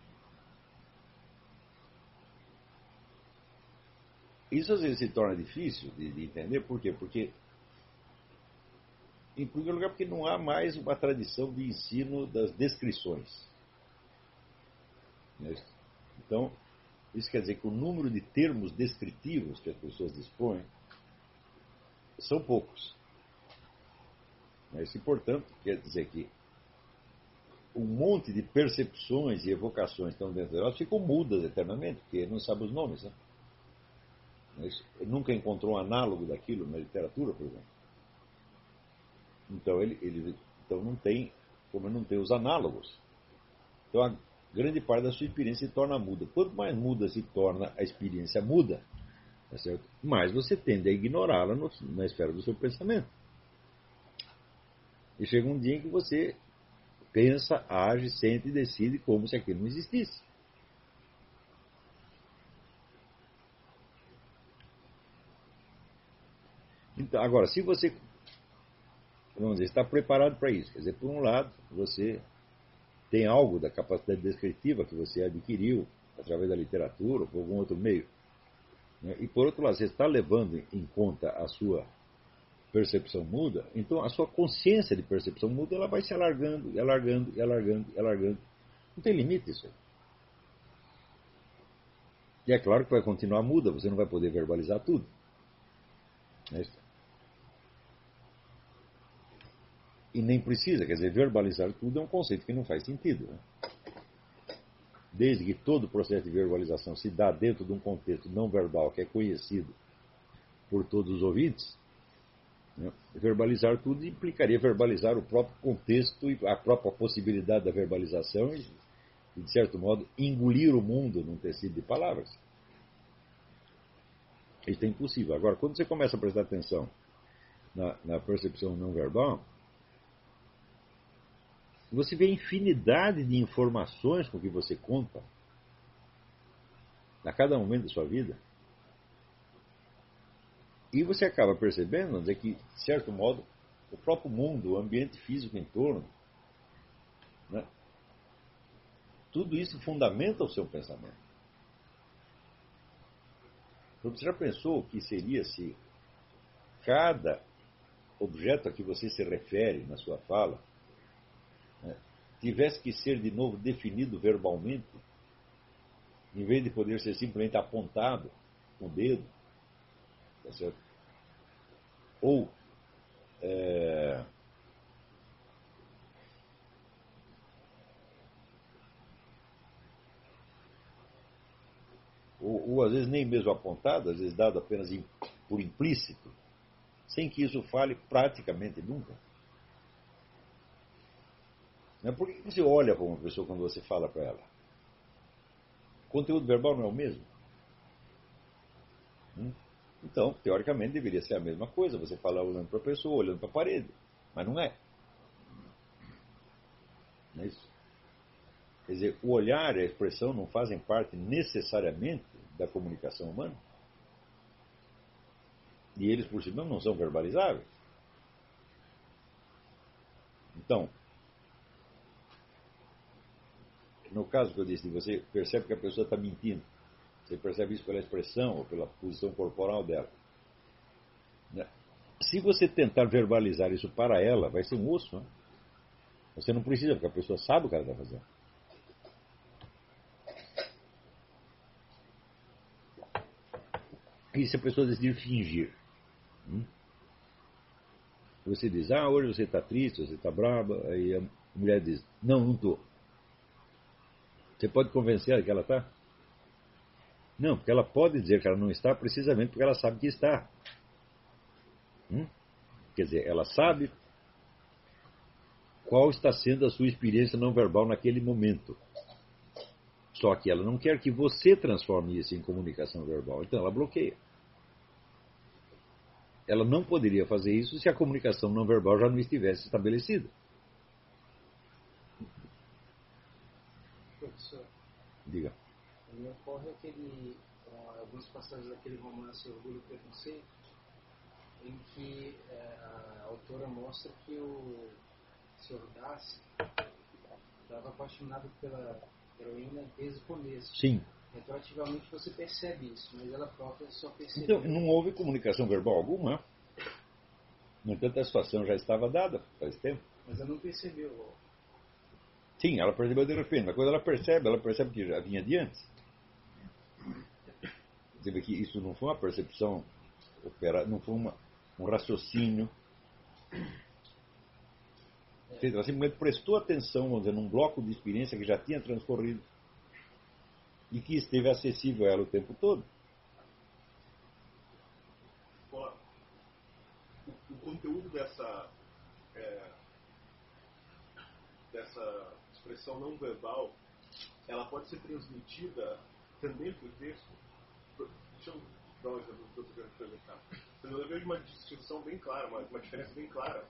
isso às vezes se torna difícil de, de entender, por quê? Porque, em primeiro lugar, porque não há mais uma tradição de ensino das descrições. Então, isso quer dizer que o número de termos descritivos que as pessoas dispõem são poucos. Mas, e, portanto, quer dizer que um monte de percepções e evocações que estão dentro delas ficam mudas eternamente, porque ele não sabe os nomes. Né? Mas ele nunca encontrou um análogo daquilo na literatura, por exemplo. Então, ele, ele então não tem, como ele não tem os análogos. Então, a grande parte da sua experiência se torna muda. Quanto mais muda se torna a experiência muda, tá certo? Mais você tende a ignorá-la no, na esfera do seu pensamento. E chega um dia em que você pensa, age, sente e decide como se aquilo não existisse. Então, agora, se você, vamos dizer, está preparado para isso, quer dizer, por um lado, você tem algo da capacidade descritiva que você adquiriu através da literatura ou por algum outro meio. Né? E, por outro lado, você está levando em conta a sua percepção muda, então a sua consciência de percepção muda, ela vai se alargando, e alargando, e alargando, e alargando. Não tem limite isso aí. E é claro que vai continuar muda, você não vai poder verbalizar tudo. Não é isso? E nem precisa, quer dizer, verbalizar tudo é um conceito que não faz sentido. Né? Desde que todo o processo de verbalização se dá dentro de um contexto não verbal que é conhecido por todos os ouvintes, né? Verbalizar tudo implicaria verbalizar o próprio contexto e a própria possibilidade da verbalização e, e de certo modo, engolir o mundo num tecido de palavras. Isso é impossível. Agora, quando você começa a prestar atenção na, na percepção não verbal, você vê a infinidade de informações com que você conta a cada momento da sua vida. E você acaba percebendo, dizer, que, de certo modo, o próprio mundo, o ambiente físico em torno, né, tudo isso fundamenta o seu pensamento. Você já pensou o que seria se cada objeto a que você se refere na sua fala, né, tivesse que ser de novo definido verbalmente, em vez de poder ser simplesmente apontado com o dedo? Tá certo? Ou é, ou, ou às vezes nem mesmo apontado, às vezes dado apenas por implícito, sem que isso fale praticamente nunca. Por que você olha para uma pessoa quando você fala para ela? O conteúdo verbal não é o mesmo? Hum? Então, teoricamente, deveria ser a mesma coisa. Você falar olhando para a pessoa, olhando para a parede. Mas não é. Não é isso? Quer dizer, o olhar e a expressão não fazem parte necessariamente da comunicação humana. E eles, por si mesmos, não são verbalizáveis. Então, no caso que eu disse, você percebe que a pessoa está mentindo. Você percebe isso pela expressão ou pela posição corporal dela. Se você tentar verbalizar isso para ela, vai ser um osso. Né? Você não precisa, porque a pessoa sabe o que ela está fazendo. E se a pessoa decidir fingir? Hum? Você diz, ah, hoje você está triste, você está brava. Aí a mulher diz, não, não estou. Você pode convencer ela que ela está? Não, porque ela pode dizer que ela não está precisamente porque ela sabe que está. Hum? Quer dizer, ela sabe qual está sendo a sua experiência não verbal naquele momento. Só que ela não quer que você transforme isso em comunicação verbal. Então ela bloqueia. Ela não poderia fazer isso se a comunicação não verbal já não estivesse estabelecida. Professor, diga. Me ocorre aquele, algumas passagens daquele romance Orgulho e Preconceito, em que é, a autora mostra que o senhor Darcy estava apaixonado pela heroína desde o começo. Sim. Retroativamente você percebe isso, mas ela própria só percebeu. Então, não houve comunicação verbal alguma. No entanto, a situação já estava dada faz tempo. Mas ela não percebeu. Sim, ela percebeu de repente, mas quando ela percebe, ela percebe que já vinha de antes. Você vê que isso não foi uma percepção operada, não foi uma, um raciocínio. Ela simplesmente prestou atenção, vamos dizer, num bloco de experiência que já tinha transcorrido e que esteve acessível a ela o tempo todo. O, o conteúdo dessa, é, dessa expressão não verbal, ela pode ser transmitida também por texto. Deixa eu dar um exemplo do que eu estou querendo perguntar. Eu vejo uma distinção bem clara, uma, uma diferença bem clara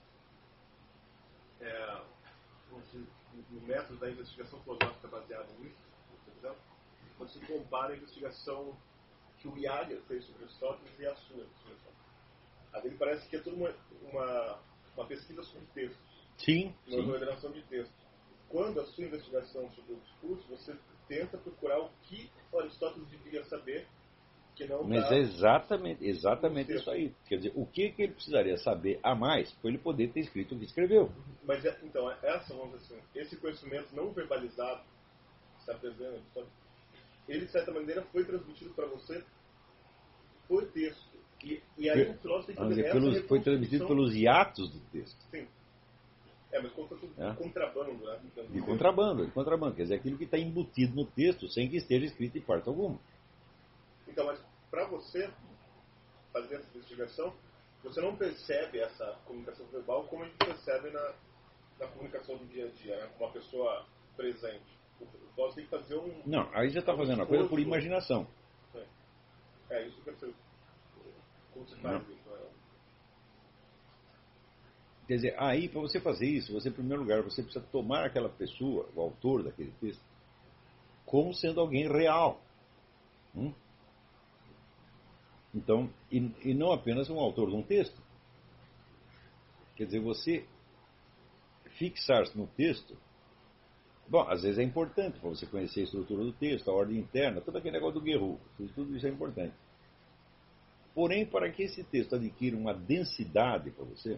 é, no método da investigação filosófica baseada nisso, entendeu? Quando se compara a investigação que o Iaga fez sobre Aristóteles e a sua investigação. A dele parece que é toda uma, uma, uma pesquisa sobre textos. Sim, uma sim. ordenação de textos. Quando a sua investigação sobre o discurso, você tenta procurar o que Aristóteles deveria saber, que não Mas dá é exatamente, exatamente isso aí. Quer dizer, o que, que ele precisaria saber a mais para ele poder ter escrito o que escreveu? Mas então, essa, vamos dizer assim, esse conhecimento não verbalizado que está presente, ele de certa maneira foi transmitido para você por texto. E, e aí o filósofo tem que Vamos fazer dizer, essa pelos, foi transmitido reconstrução. pelos hiatos do texto. Sim. É, mas como se fosse um É. contrabando, né? Então, De contrabando, de contrabando. Quer dizer, aquilo que está embutido no texto sem que esteja escrito em parte alguma. Então, mas para você fazer essa investigação, você não percebe essa comunicação verbal como a gente percebe na, na comunicação do dia a dia, né? Com uma pessoa presente. O filósofo tem que fazer um... Não, aí já está um fazendo a coisa por esforço. imaginação. É, é isso que eu percebo. Como você Não. faz isso? Né? Quer dizer, aí, para você fazer isso, você, em primeiro lugar, você precisa tomar aquela pessoa, o autor daquele texto, como sendo alguém real. Hum? Então, e, e não apenas um autor de um texto. Quer dizer, você fixar-se no texto, bom, às vezes é importante para você conhecer a estrutura do texto, a ordem interna, todo aquele negócio do Guerreiro, tudo isso é importante. Porém, para que esse texto adquira uma densidade para você,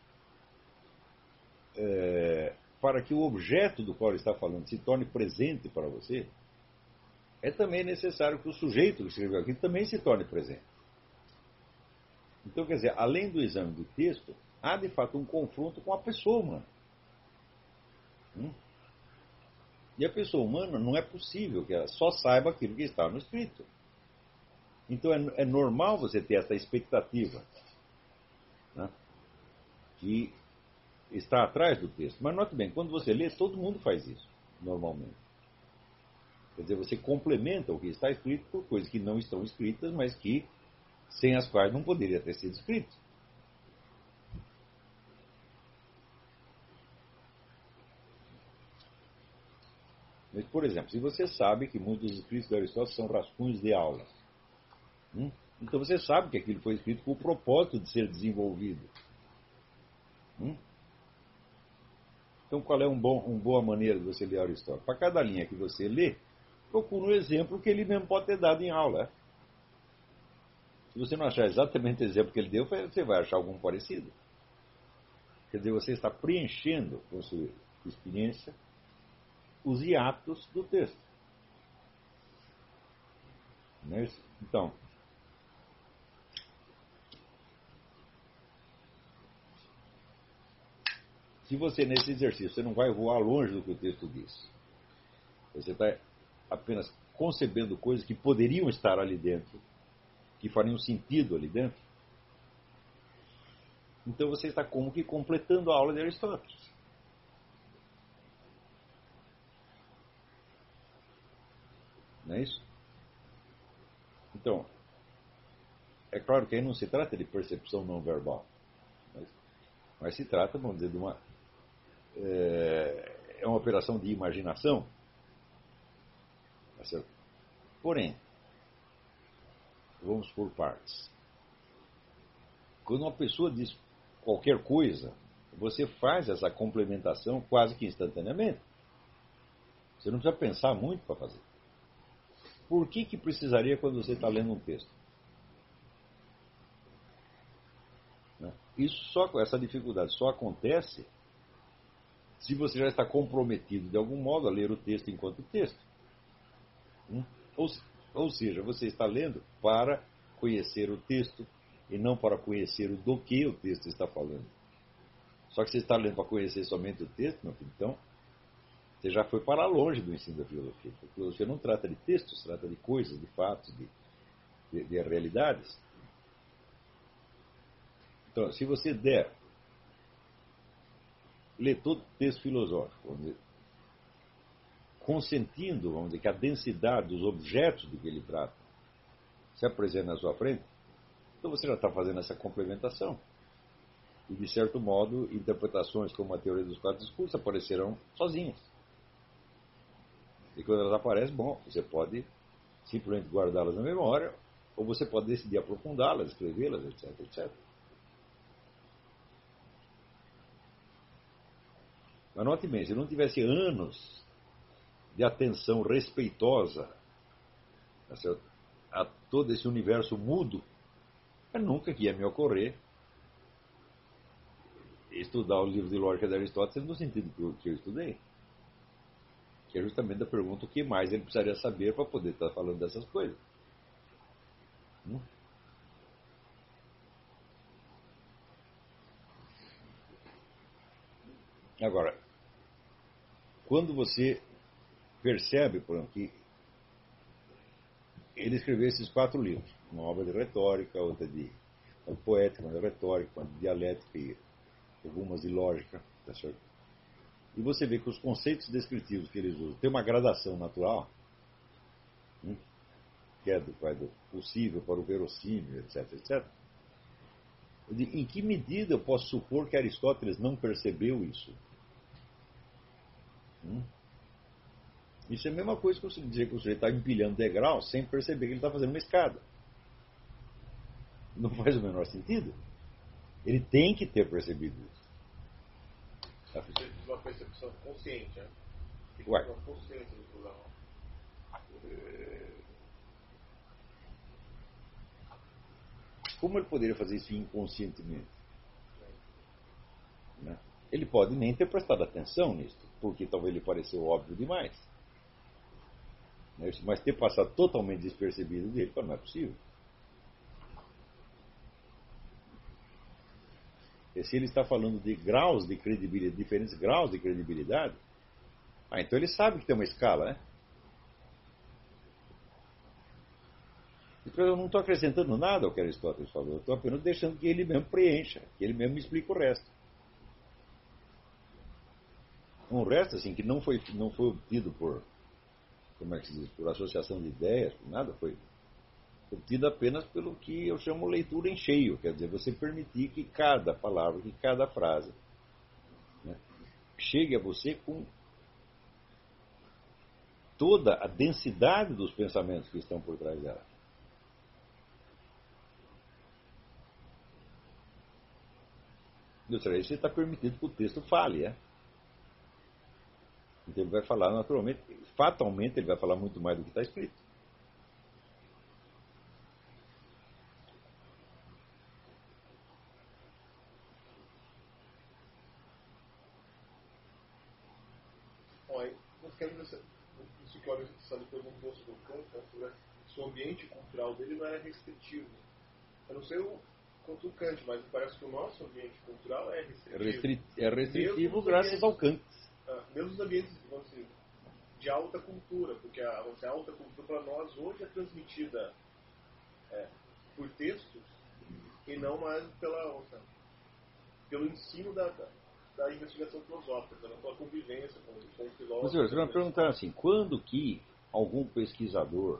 é, para que o objeto do qual ele está falando se torne presente para você, é também necessário que o sujeito que escreveu aquilo também se torne presente. Então, quer dizer, além do exame do texto, há de fato um confronto com a pessoa humana. Hum? E a pessoa humana não é possível que ela só saiba aquilo que está no escrito. Então é, é normal você ter essa expectativa, né, que está atrás do texto. Mas note bem, quando você lê, todo mundo faz isso, normalmente. Quer dizer, você complementa o que está escrito por coisas que não estão escritas, mas que, sem as quais não poderia ter sido escrito. Mas, por exemplo, se você sabe que muitos dos escritos de Aristóteles são rascunhos de aulas, hum? então você sabe que aquilo foi escrito com o propósito de ser desenvolvido. Hum? Então, qual é uma um boa maneira de você ler Aristóteles? Para cada linha que você lê, procura um exemplo que ele mesmo pode ter dado em aula. Se você não achar exatamente o exemplo que ele deu, você vai achar algum parecido. Quer dizer, você está preenchendo com sua experiência os hiatos do texto. Não é isso? Então, se você, nesse exercício, você não vai voar longe do que o texto diz. Você está apenas concebendo coisas que poderiam estar ali dentro, que fariam sentido ali dentro. Então você está como que completando a aula de Aristóteles. Não é isso? Então, é claro que aí não se trata de percepção não verbal, mas, mas se trata, vamos dizer, de uma... É, é uma operação de imaginação. Tá certo? Porém, vamos por partes. Quando uma pessoa diz qualquer coisa, você faz essa complementação quase que instantaneamente. Você não precisa pensar muito para fazer. Por que que precisaria quando você está lendo um texto? Isso só, essa dificuldade só acontece se você já está comprometido de algum modo a ler o texto enquanto texto. Ou, ou seja, você está lendo para conhecer o texto e não para conhecer o do que o texto está falando. Só que você está lendo para conhecer somente o texto, meu filho, então você já foi para longe do ensino da filosofia. A filosofia não trata de textos, trata de coisas, de fatos, de, de, de realidades. Então, se você der, ler todo o texto filosófico, vamos dizer, consentindo, vamos dizer, que a densidade dos objetos de que ele trata se apresenta na sua frente, então você já está fazendo essa complementação. E, de certo modo, interpretações como a teoria dos quatro discursos aparecerão sozinhas. E quando elas aparecem, bom, você pode simplesmente guardá-las na memória, ou você pode decidir aprofundá-las, escrevê-las, etc, etcétera. Mas note bem, se eu não tivesse anos de atenção respeitosa a todo esse universo mudo, eu nunca que ia me ocorrer estudar o livro de lógica de Aristóteles no sentido que eu, que eu estudei. Que é justamente a pergunta o que mais ele precisaria saber para poder estar falando dessas coisas. Hum? Agora, quando você percebe, por exemplo, que ele escreveu esses quatro livros, uma obra de retórica, outra de uma poética, uma de retórica, uma de dialética e algumas de lógica, tá certo? E você vê que os conceitos descritivos que eles usam têm uma gradação natural, hein, que é do, vai do possível para o verossímil, etc, etcétera. De, em que medida eu posso supor que Aristóteles não percebeu isso? Hum? Isso é a mesma coisa que você dizer que o sujeito está empilhando degraus sem perceber que ele está fazendo uma escada. Não faz o menor sentido. Ele tem que ter percebido isso. Você precisa de uma percepção consciente, né? Tem que Ué. ter uma consciência do problema. Como ele poderia fazer isso inconscientemente? Né? Ele pode nem ter prestado atenção nisso, porque talvez lhe pareceu óbvio demais. Mas ter passado totalmente despercebido dele, não é possível. E se ele está falando de graus de credibilidade, diferentes graus de credibilidade, ah, então ele sabe que tem uma escala, né? Então eu não estou acrescentando nada ao que Aristóteles falou, eu estou apenas deixando que ele mesmo preencha, que ele mesmo explique o resto. Um resto, assim, que não foi, não foi obtido por, como é que se diz, por associação de ideias, por nada, foi obtido apenas pelo que eu chamo leitura em cheio, quer dizer, você permitir que cada palavra, que cada frase, né, chegue a você com toda a densidade dos pensamentos que estão por trás dela. Ou seja, isso está permitido que o texto fale, é? Então ele vai falar naturalmente, fatalmente ele vai falar muito mais do que está escrito. Bom, aí nós queremos isso que o Alexandre perguntou sobre o Kant, né, sobre se o ambiente cultural dele não era restritivo. Eu não sei o, quanto o Kant, mas parece que o nosso ambiente cultural é restritivo. É, restri é restritivo graças ambientes, ao Kant. Ah, mesmo os ambientes, vamos dizer, de alta cultura, porque a, a alta cultura para nós hoje é transmitida é, por textos e não mais pela, outra, pelo ensino da, da, da investigação filosófica, não pela convivência com, com o filósofo. Mas, senhor, você vai perguntar assim, quando que algum pesquisador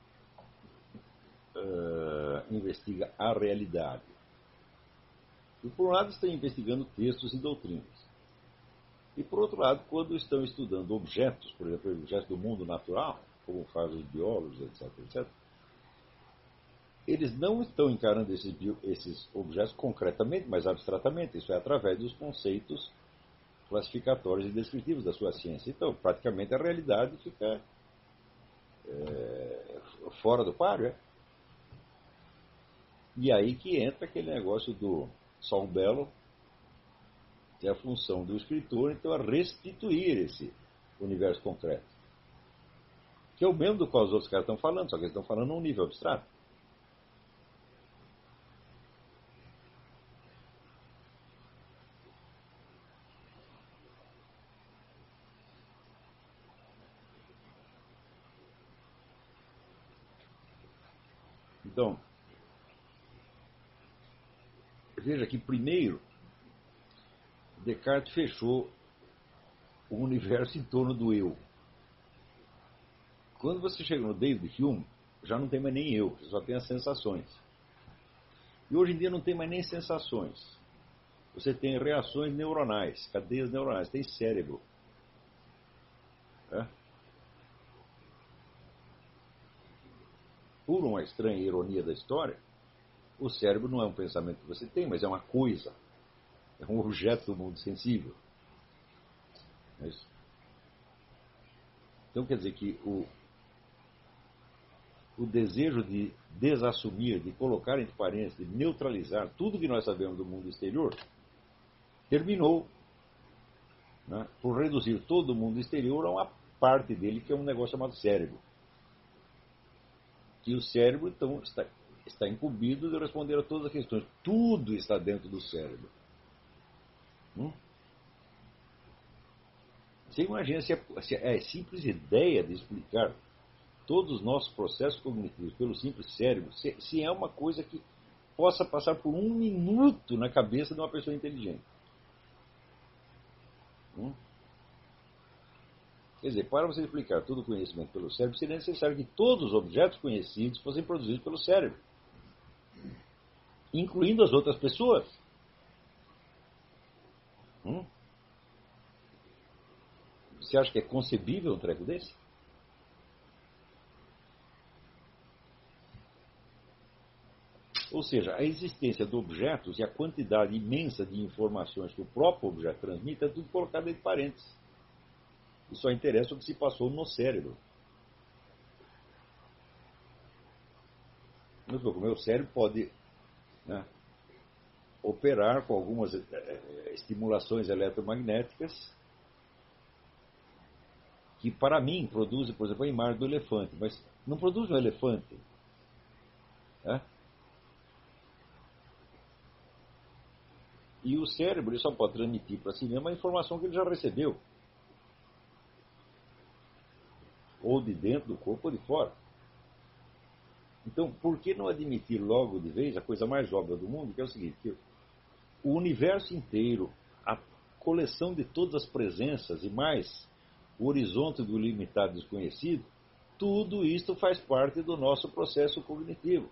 uh, investiga a realidade? E por um lado estão investigando textos e doutrinas. E, por outro lado, quando estão estudando objetos, por exemplo, objetos do mundo natural, como fazem os biólogos, etc, etcétera, eles não estão encarando esses, bio, esses objetos concretamente, mas abstratamente. Isso é através dos conceitos classificatórios e descritivos da sua ciência. Então, praticamente, a realidade fica é, fora do páreo. É? E aí que entra aquele negócio do Saul Bellow, que é a função do escritor, então, é restituir esse universo concreto. Que é o mesmo do qual os outros caras estão falando, só que eles estão falando num nível abstrato. Então, veja que primeiro Descartes fechou o universo em torno do eu. Quando você chega no David Hume, já não tem mais nem eu, você só tem as sensações. E hoje em dia não tem mais nem sensações. Você tem reações neuronais, cadeias neuronais, tem cérebro. É? Por uma estranha ironia da história, o cérebro não é um pensamento que você tem, mas é uma coisa. É um objeto do mundo sensível. É isso. Então quer dizer que o, o desejo de desassumir, de colocar entre parênteses, de neutralizar tudo que nós sabemos do mundo exterior, terminou, né, por reduzir todo o mundo exterior a uma parte dele que é um negócio chamado cérebro. E o cérebro, então, está, está incumbido de responder a todas as questões. Tudo está dentro do cérebro. Hum? Você imagina se a, se a simples ideia de explicar todos os nossos processos cognitivos pelo simples cérebro, se, se é uma coisa que possa passar por um minuto na cabeça de uma pessoa inteligente. Hum? Quer dizer, para você explicar todo o conhecimento pelo cérebro, seria necessário que todos os objetos conhecidos fossem produzidos pelo cérebro, incluindo as outras pessoas. Hum? Você acha que é concebível um treco desse? Ou seja, a existência de objetos e a quantidade imensa de informações que o próprio objeto transmite é tudo colocado entre parênteses. E só interessa o que se passou no cérebro. O meu cérebro pode, né, operar com algumas é, estimulações eletromagnéticas que, para mim, produzem, por exemplo, a imagem do elefante. Mas não produz um elefante. Né? E o cérebro ele só pode transmitir para si mesmo a informação que ele já recebeu. Ou de dentro do corpo ou de fora. Então, por que não admitir logo de vez a coisa mais óbvia do mundo, que é o seguinte, que o universo inteiro, a coleção de todas as presenças e mais o horizonte do limitado desconhecido, tudo isto faz parte do nosso processo cognitivo.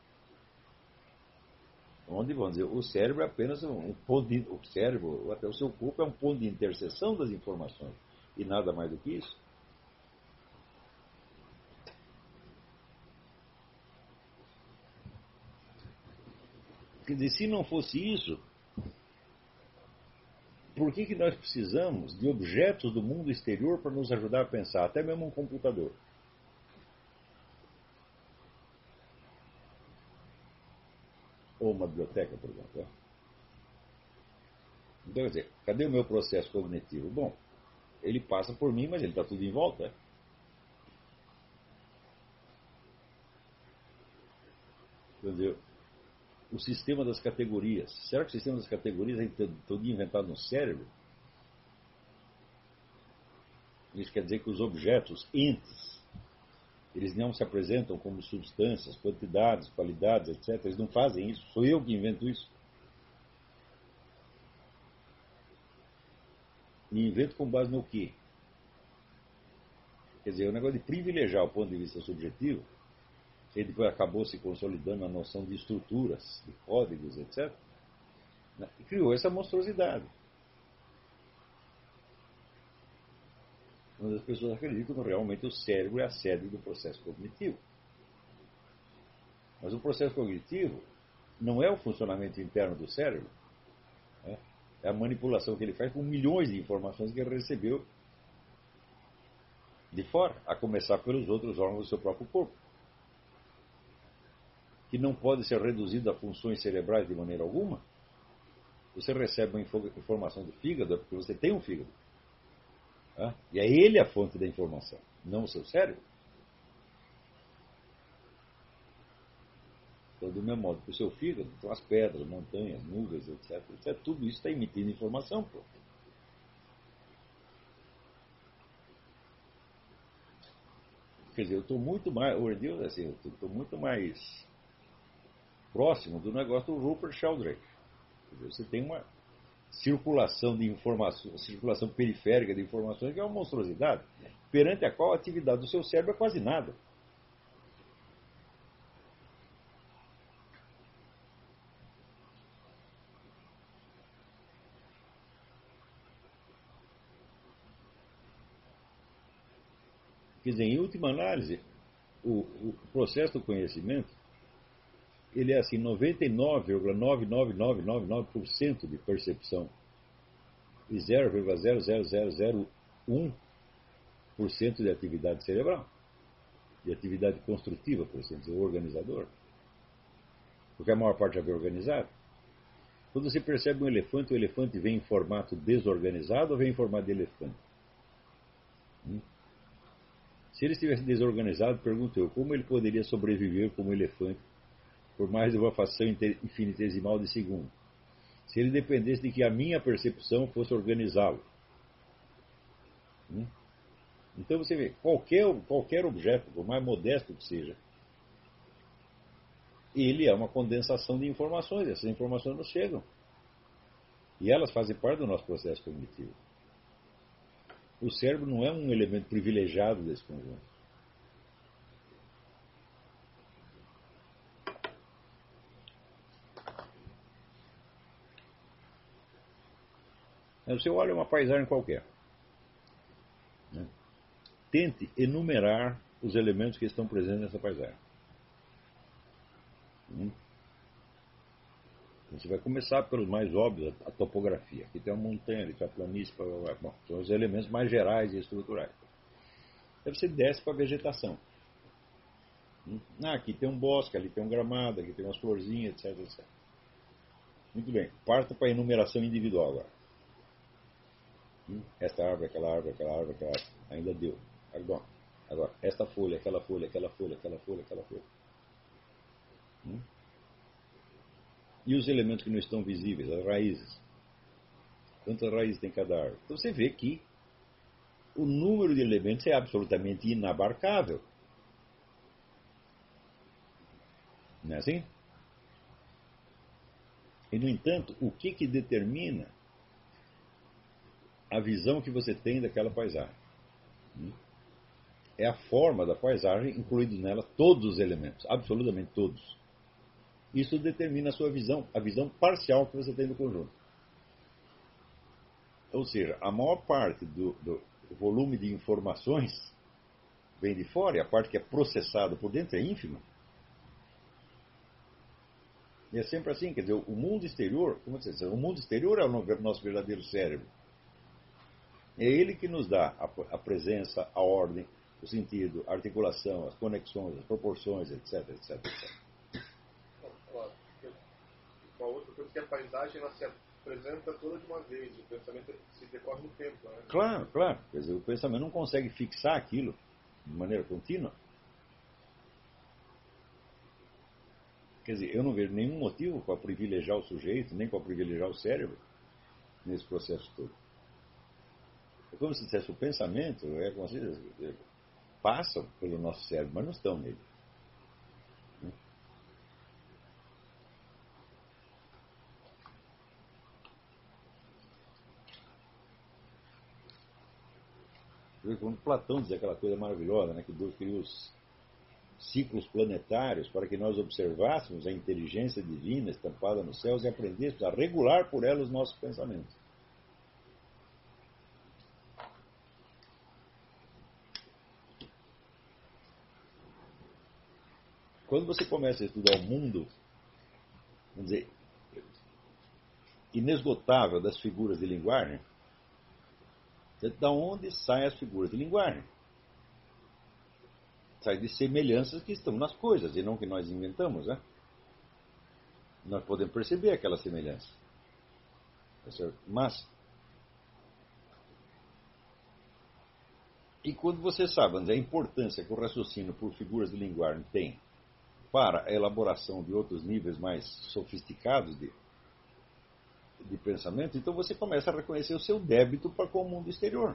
Onde, vamos dizer, o cérebro é apenas um ponto de, o cérebro, até o seu corpo, é um ponto de interseção das informações. E nada mais do que isso. Quer dizer, se não fosse isso, por que, que nós precisamos de objetos do mundo exterior para nos ajudar a pensar? Até mesmo um computador. Ou uma biblioteca, por exemplo. Então, quer dizer, cadê o meu processo cognitivo? Bom, ele passa por mim, mas ele está tudo em volta. Entendeu? O sistema das categorias. Será que o sistema das categorias é todo inventado no cérebro? Isso quer dizer que os objetos, entes, eles não se apresentam como substâncias, quantidades, qualidades, etcétera. Eles não fazem isso. Sou eu que invento isso. E invento com base no quê? Quer dizer, o negócio de privilegiar o ponto de vista subjetivo, que depois acabou se consolidando a noção de estruturas, de códigos, etcétera, né? E criou essa monstruosidade. Onde as pessoas acreditam que realmente o cérebro é a sede do processo cognitivo. Mas o processo cognitivo não é o funcionamento interno do cérebro, né? É a manipulação que ele faz com milhões de informações que ele recebeu de fora, a começar pelos outros órgãos do seu próprio corpo, que não pode ser reduzido a funções cerebrais de maneira alguma. Você recebe uma informação do fígado, é porque você tem um fígado. Tá? E é ele a fonte da informação, não o seu cérebro. Então, do mesmo modo que o seu fígado, então as pedras, montanhas, nuvens, etc, etcétera, tudo isso está emitindo informação. Pô. Quer dizer, eu estou muito mais, hoje em dia, assim, eu estou muito mais próximo do negócio do Rupert Sheldrake. Você tem uma circulação de informações, circulação periférica de informações que é uma monstruosidade, perante a qual a atividade do seu cérebro é quase nada. Quer dizer, em última análise, o, o processo do conhecimento ele é assim, noventa e nove vírgula nove nove nove nove nove por cento de percepção e zero vírgula zero zero zero zero um por cento de atividade cerebral, de atividade construtiva, por assim dizer, organizador. Porque a maior parte já vem organizado. Quando você percebe um elefante, o elefante vem em formato desorganizado ou vem em formato de elefante? Hum? Se ele estivesse desorganizado, pergunto eu, como ele poderia sobreviver como elefante por mais de uma fração infinitesimal de segundo? Se ele dependesse de que a minha percepção fosse organizá-lo. Hum? Então você vê, qualquer, qualquer objeto, por mais modesto que seja, ele é uma condensação de informações. Essas informações nos chegam. E elas fazem parte do nosso processo cognitivo. O cérebro não é um elemento privilegiado desse conjunto. Você olha uma paisagem qualquer, né? Tente enumerar os elementos que estão presentes nessa paisagem. Hum? Você vai começar pelos mais óbvios, a topografia. Aqui tem uma montanha, ali tem uma planície. Bom, são os elementos mais gerais e estruturais. Aí você desce para a vegetação. Hum? Ah, aqui tem um bosque, ali tem um gramado, aqui tem umas florzinhas, etc, etcétera. Muito bem, parta para a enumeração individual agora. Esta árvore, aquela árvore, aquela árvore, aquela árvore. Ainda deu. Agora, agora, esta folha, aquela folha, aquela folha, aquela folha, aquela folha. Hum? E os elementos que não estão visíveis, as raízes. Quantas raízes tem cada árvore? Então você vê que o número de elementos é absolutamente inabarcável. Não é assim? E, no entanto, o que, que determina a visão que você tem daquela paisagem? É a forma da paisagem, incluindo nela todos os elementos, absolutamente todos. Isso determina a sua visão, a visão parcial que você tem do conjunto. Ou seja, a maior parte do, do volume de informações vem de fora, e a parte que é processada por dentro é ínfima. E é sempre assim, quer dizer, o mundo exterior, como você diz, o mundo exterior é o nosso verdadeiro cérebro. É ele que nos dá a, a presença, a ordem, o sentido, a articulação, as conexões, as proporções, etc, etc, etcétera. Uma outra coisa que a paisagem ela se apresenta toda de uma vez, o pensamento se decorre no tempo. Né? Claro, claro. Quer dizer, o pensamento não consegue fixar aquilo de maneira contínua. Quer dizer, eu não vejo nenhum motivo para privilegiar o sujeito, nem para privilegiar o cérebro nesse processo todo. É como se dissesse, o pensamento é como se diz, passam pelo nosso cérebro, mas não estão nele. Quando Platão dizia aquela coisa maravilhosa, né, que Deus criou os ciclos planetários para que nós observássemos a inteligência divina estampada nos céus e aprendêssemos a regular por ela os nossos pensamentos. Quando você começa a estudar o mundo, vamos dizer, inesgotável das figuras de linguagem, da onde saem as figuras de linguagem? Sai de semelhanças que estão nas coisas e não que nós inventamos, né? Nós podemos perceber aquela semelhança. Mas, e quando você sabe a importância que o raciocínio por figuras de linguagem tem para a elaboração de outros níveis mais sofisticados de, de pensamento, então você começa a reconhecer o seu débito para com o mundo exterior.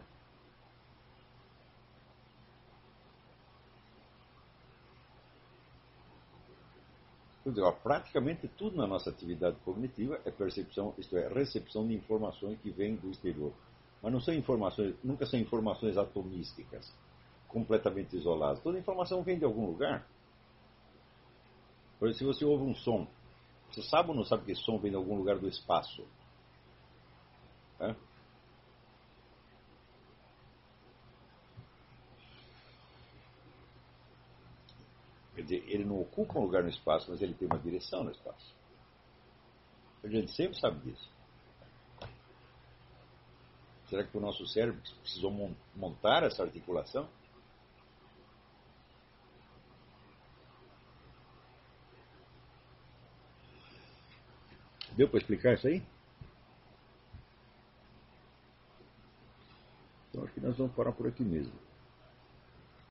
Dizer, ó, praticamente tudo na nossa atividade cognitiva é percepção, isto é, recepção de informações que vêm do exterior. Mas não são informações, nunca são informações atomísticas, completamente isoladas. Toda informação vem de algum lugar. Por exemplo, se você ouve um som, você sabe ou não sabe que esse som vem de algum lugar do espaço? É? Quer dizer, ele não ocupa um lugar no espaço, mas ele tem uma direção no espaço. A gente sempre sabe disso. Será que o nosso cérebro precisou montar essa articulação? Deu para explicar isso aí? Então acho que nós vamos parar por aqui mesmo.